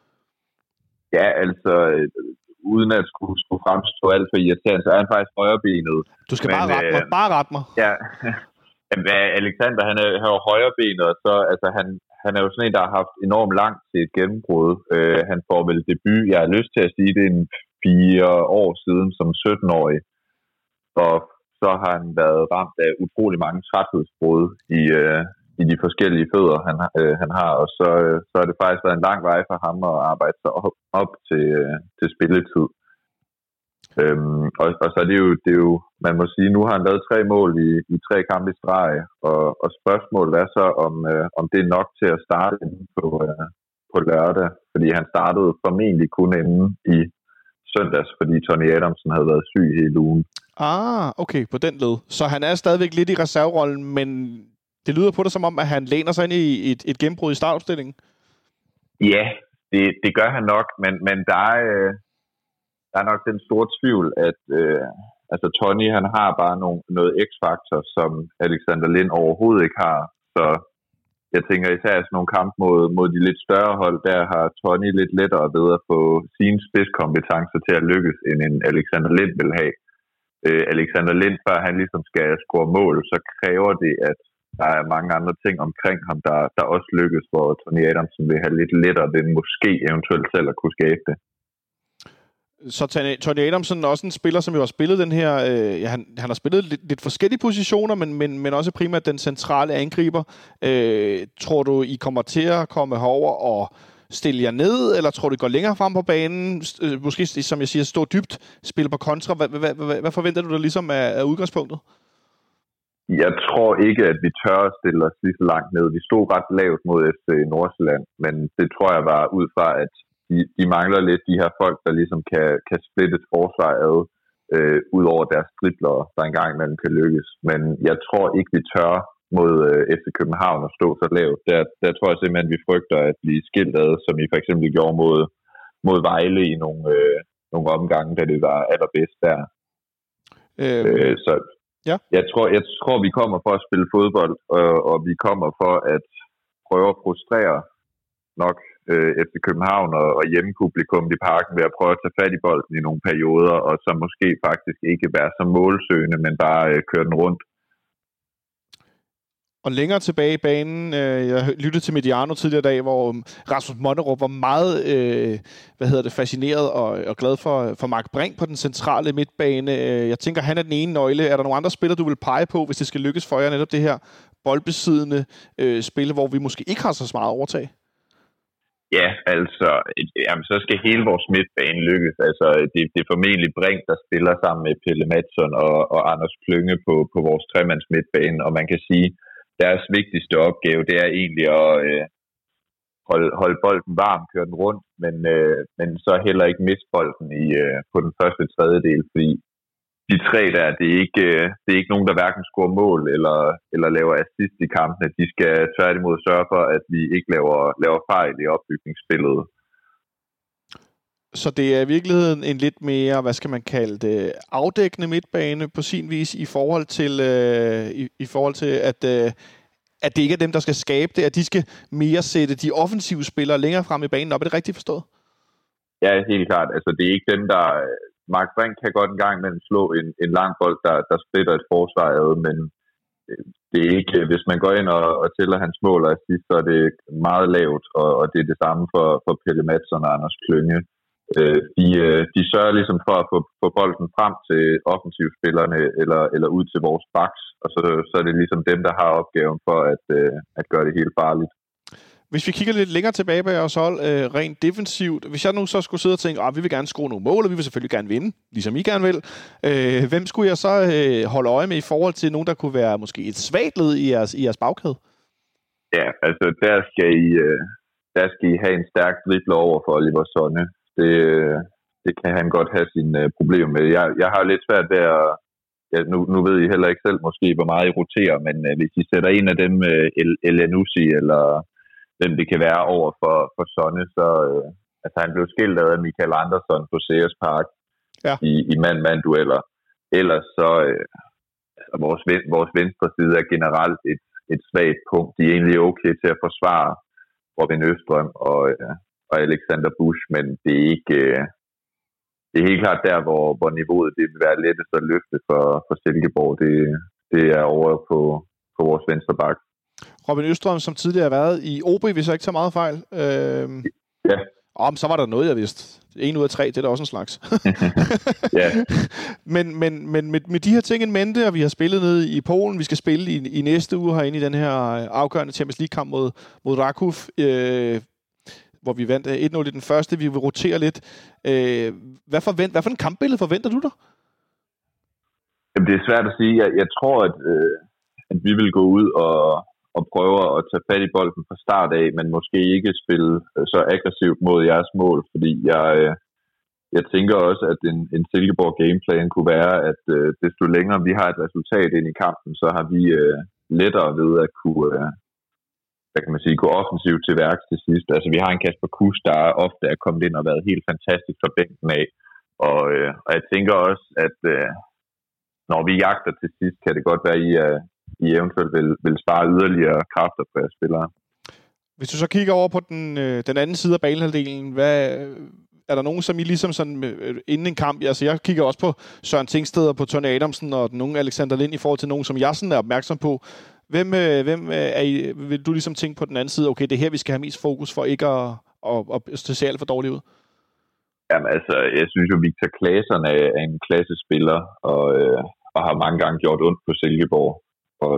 Ja, altså, uden at skulle fremstå alt for irriterende, så er han faktisk højrebenet. Du skal bare rette mig. Ja, Alexander, han er jo højrebenet, og så, altså, han er jo sådan en, der har haft enormt langt til et gennembrud. Han får vel debut, jeg har lyst til at sige, det er 4 år siden som 17-årig. Og så har han været ramt af utrolig mange træthedsbrud i de forskellige fødder, han har. Og så har det faktisk været en lang vej for ham at arbejde sig op til spilletid. Og så er det jo, man må sige, nu har han lavet 3 mål i 3 kampe i streg, og spørgsmålet er så, om det er nok til at starte inden på lørdag, fordi han startede formentlig kun inden i søndags, fordi Tony Adamsen havde været syg hele ugen. Okay, på den led. Så han er stadigvæk lidt i reserverollen, men det lyder på det som om, at han læner sig ind i et gennembrud i startopstillingen. Ja, det gør han nok, men der er nok den store tvivl, at altså Tony, han har bare noget x-faktor, som Alexander Lind overhovedet ikke har. Så jeg tænker især sådan nogle kampe mod de lidt større hold, der har Tony lidt lettere ved at få sine spidskompetencer til at lykkes, end en Alexander Lind vil have. Alexander Lind, før han ligesom skal score mål, så kræver det, at der er mange andre ting omkring ham, der også lykkes, hvor Tony Adamsen vil have lidt lettere ved måske eventuelt selv at kunne skabe det. Så Tony Adamsen er også en spiller, som jo har spillet den her... han har spillet lidt forskellige positioner, men også primært den centrale angriber. Tror du, I kommer til at komme herover og stille jer ned, eller tror du, I går længere frem på banen? Måske, som jeg siger, stå dybt, spille på kontra. Hvad forventer du der ligesom af udgangspunktet? Jeg tror ikke, at vi tør at stille os lige så langt ned. Vi stod ret lavt mod FC Nordsjælland, men det tror jeg var ud fra, at de mangler lidt de her folk, der ligesom kan splitte et forsvar ad, ud over deres dribler, der engang imellem kan lykkes. Men jeg tror ikke, vi tør mod FC København at stå så lavt. Der tror jeg simpelthen, at vi frygter at blive skilt ad, som I for eksempel gjorde mod Vejle i nogle omgange, da det var allerbedst der. Så ja. Jeg tror, vi kommer for at spille fodbold, og vi kommer for at prøve at frustrere nok FC København og hjemmepublikum i parken ved at prøve at tage fat i bolden i nogle perioder, og så måske faktisk ikke være så målsøgende, men bare køre den rundt. Og længere tilbage i banen, jeg lyttede til Mediano tidligere i dag, hvor Rasmus Monnerup var meget fascineret og glad for Mark Brink på den centrale midtbane. Jeg tænker, han er den ene nøgle. Er der nogle andre spillere, du vil pege på, hvis det skal lykkes for jer, netop det her boldbesiddende spil, hvor vi måske ikke har så meget overtag? Ja, altså, så skal hele vores midtbane lykkes. Altså, det er formentlig Brink, der spiller sammen med Pelle Madsen og Anders Klynge på vores tremands midtbane, og man kan sige, deres vigtigste opgave, det er egentlig at holde bolden varm, køre den rundt, men så heller ikke miste bolden på den første tredjedel, fordi de tre der, det er ikke nogen, der hverken scorer mål eller laver assist i kampene. De skal tværtimod sørge for, at vi ikke laver fejl i opbygningsspillet. Så det er i virkeligheden en lidt mere, hvad skal man kalde det, afdækkende midtbane på sin vis i forhold til at det ikke er dem, der skal skabe det, at de skal mere sætte de offensive spillere længere frem i banen op. Er det rigtigt forstået? Ja, helt klart. Altså, det er ikke dem, der... Mark Brink kan godt en gang imellem slå en lang bold, der splitter et forsvar ad, men det er ikke... Hvis man går ind og tæller hans mål og assist, så er det meget lavt, og det er det samme for Pelle Madsen og Anders Klynge. De sørger ligesom for at få bolden frem til offensivspillerne eller ud til vores backs, og så er det ligesom dem, der har opgaven for at gøre det helt farligt. Hvis vi kigger lidt længere tilbage på jeres hold, rent defensivt, hvis jeg nu så skulle sidde og tænke, vi vil gerne score nogle mål, og vi vil selvfølgelig gerne vinde, ligesom I gerne vil, hvem skulle jeg så holde øje med i forhold til nogen, der kunne være måske et svagt led i jeres bagkæde? Ja, altså der skal I have en stærk dribler over for Oliver Sonne. Det kan han godt have sine problemer med. Jeg har lidt svært ved at... Ja, nu ved I heller ikke selv måske, hvor meget I roterer, men hvis I sætter en af dem, Elanusi eller hvem det kan være over for Sonne, så han blev skilt af Michael Andersson på CS Park i mand-mand-dueller. Ellers så vores venstre side er generelt et svagt punkt. De er egentlig okay til at forsvare Robin Østrøm og Alexander Busch, men det er ikke... Det er helt klart der, hvor niveauet det vil være lettest at løfte for Silkeborg. Det er over på vores venstre bak. Robin Østrøm, som tidligere har været i OB, hvis jeg ikke tager meget fejl. Ja. Så var der noget, jeg vidste. 1 ud af 3, det er da også en slags. Ja. Men med de her ting in mente, og vi har spillet ned i Polen, vi skal spille i næste uge herinde i den her afgørende Champions League-kamp mod Rakov, hvor vi vandt 1-0 i den første. Vi vil rotere lidt. Hvad for en kampbillede forventer du dig? Jamen, det er svært at sige. Jeg tror, at vi vil gå ud og prøve at tage fat i bolden fra start af, men måske ikke spille så aggressivt mod jeres mål, fordi jeg tænker også, at en Silkeborg gameplan kunne være, at desto længere vi har et resultat ind i kampen, så har vi lettere ved at kunne... gå offensivt til værks til sidst. Altså, vi har en Kasper Kuss, der ofte er kommet ind og været helt fantastisk fra bænken af. Og jeg tænker også, at når vi jagter til sidst, kan det godt være, at I eventuelt vil spare yderligere kræfter på jeres spillere. Hvis du så kigger over på den anden side af banehalvdelen, er der nogen, som I ligesom sådan inden en kamp, altså jeg kigger også på Søren Tingsted og på Tony Adamsen og nogen Alexander Lind i forhold til nogen, som jeg sådan er opmærksom på. Hvem vil du ligesom tænke på den anden side? Okay, det er her, vi skal have mest fokus for ikke at se alt for dårligt ud. Jamen altså, jeg synes jo, Victor Claesson er en klassespiller, og har mange gange gjort ondt på Silkeborg. Og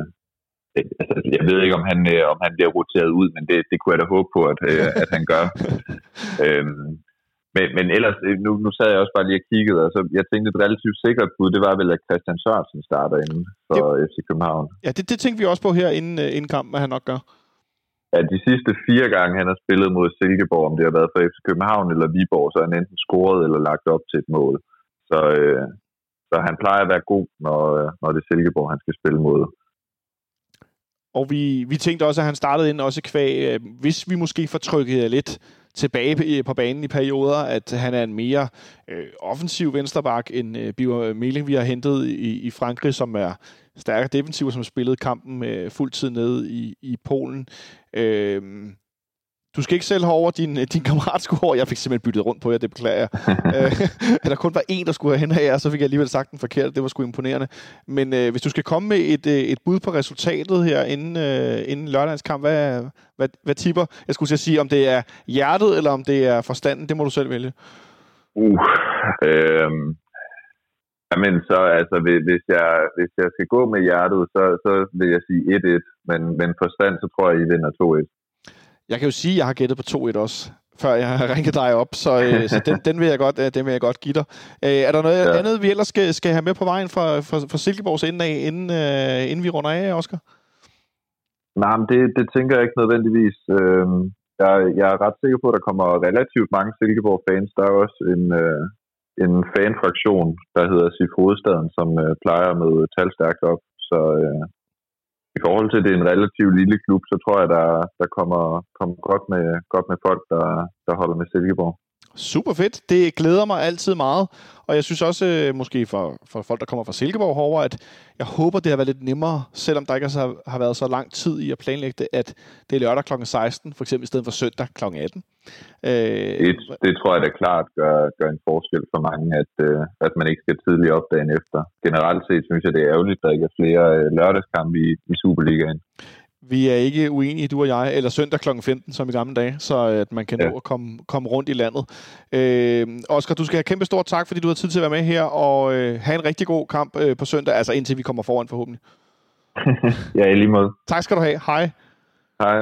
jeg ved ikke, om han bliver roteret ud, men det kunne jeg da håbe på, at han gør. Men ellers, nu sad jeg også bare lige og kiggede, altså jeg tænkte et relativt sikkert bud, det var vel, at Christian Sørensen starter inden for FC København. Ja, det tænkte vi også på her inden kampen, hvad han nok gør. Ja, de sidste 4 gange, han har spillet mod Silkeborg, om det har været for FC København eller Viborg, så har han enten scoret eller lagt op til et mål. Så han plejer at være god, når det er Silkeborg, han skal spille mod. Og vi tænkte også, at han startede ind også kvæg, hvis vi måske får trykket lidt tilbage på banen i perioder, at han er en mere offensiv venstreback end Biver Meling, vi har hentet i Frankrig, som er stærkere defensiv, som har spillet kampen med fuld tid nede i Polen. Du skal ikke selv over din kammerat skulle over. Jeg fik simpelthen byttet rundt på jer, det beklager jeg. At der kun var en, der skulle hen af jer, så fik jeg alligevel sagt den forkert. Det var sgu imponerende. Men hvis du skal komme med et bud på resultatet her inden lørdagens kamp, hvad tipper? Jeg skulle sige, om det er hjertet, eller om det er forstanden. Det må du selv vælge. Jamen så, altså, hvis jeg skal gå med hjertet, så vil jeg sige 1-1. Men forstand, så tror jeg, I vinder 2-1. Jeg kan jo sige, at jeg har gættet på 2-1 også, før jeg har ringet dig op, så den vil jeg godt give dig. Er der noget andet, vi ellers skal have med på vejen for Silkeborgs ende af, inden vi runder af, Oscar? Nej, men det tænker jeg ikke nødvendigvis. Jeg er ret sikker på, at der kommer relativt mange Silkeborg-fans. Der er også en fanfraktion, der hedder SIF Hovedstaden, som plejer med talstærkt op, så... I forhold til, at det er en relativt lille klub, så tror jeg, der kommer godt med folk, der holder med Silkeborg. Super fedt. Det glæder mig altid meget. Og jeg synes også, måske for folk, der kommer fra Silkeborg herovre, at jeg håber, det har været lidt nemmere, selvom der ikke har været så lang tid i at planlægge det, at det er lørdag kl. 16, for eksempel i stedet for søndag kl. 18. Det tror jeg da klart gør en forskel for mange, at man ikke skal tidligt op dagen efter. Generelt set synes jeg, det er ærgerligt, at der ikke er flere lørdagskampe i Superligaen. Vi er ikke uenige, du og jeg, eller søndag kl. 15, som i gamle dage, så at man kan nå at komme rundt i landet. Oscar, du skal have kæmpe stort tak, fordi du har tid til at være med her, og have en rigtig god kamp på søndag, altså indtil vi kommer foran forhåbentlig. Ja, i lige måde. Tak skal du have. Hej. Hej.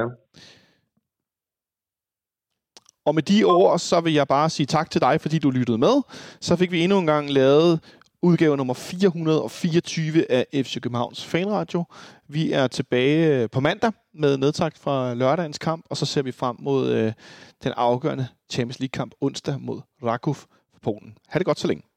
Og med de ord, så vil jeg bare sige tak til dig, fordi du lyttede med. Så fik vi endnu en gang lavet udgave nummer 424 af FC Københavns Fanradio. Vi er tilbage på mandag med nedtakt fra lørdagens kamp, og så ser vi frem mod den afgørende Champions League-kamp onsdag mod Rakov for Polen. Ha' det godt så længe.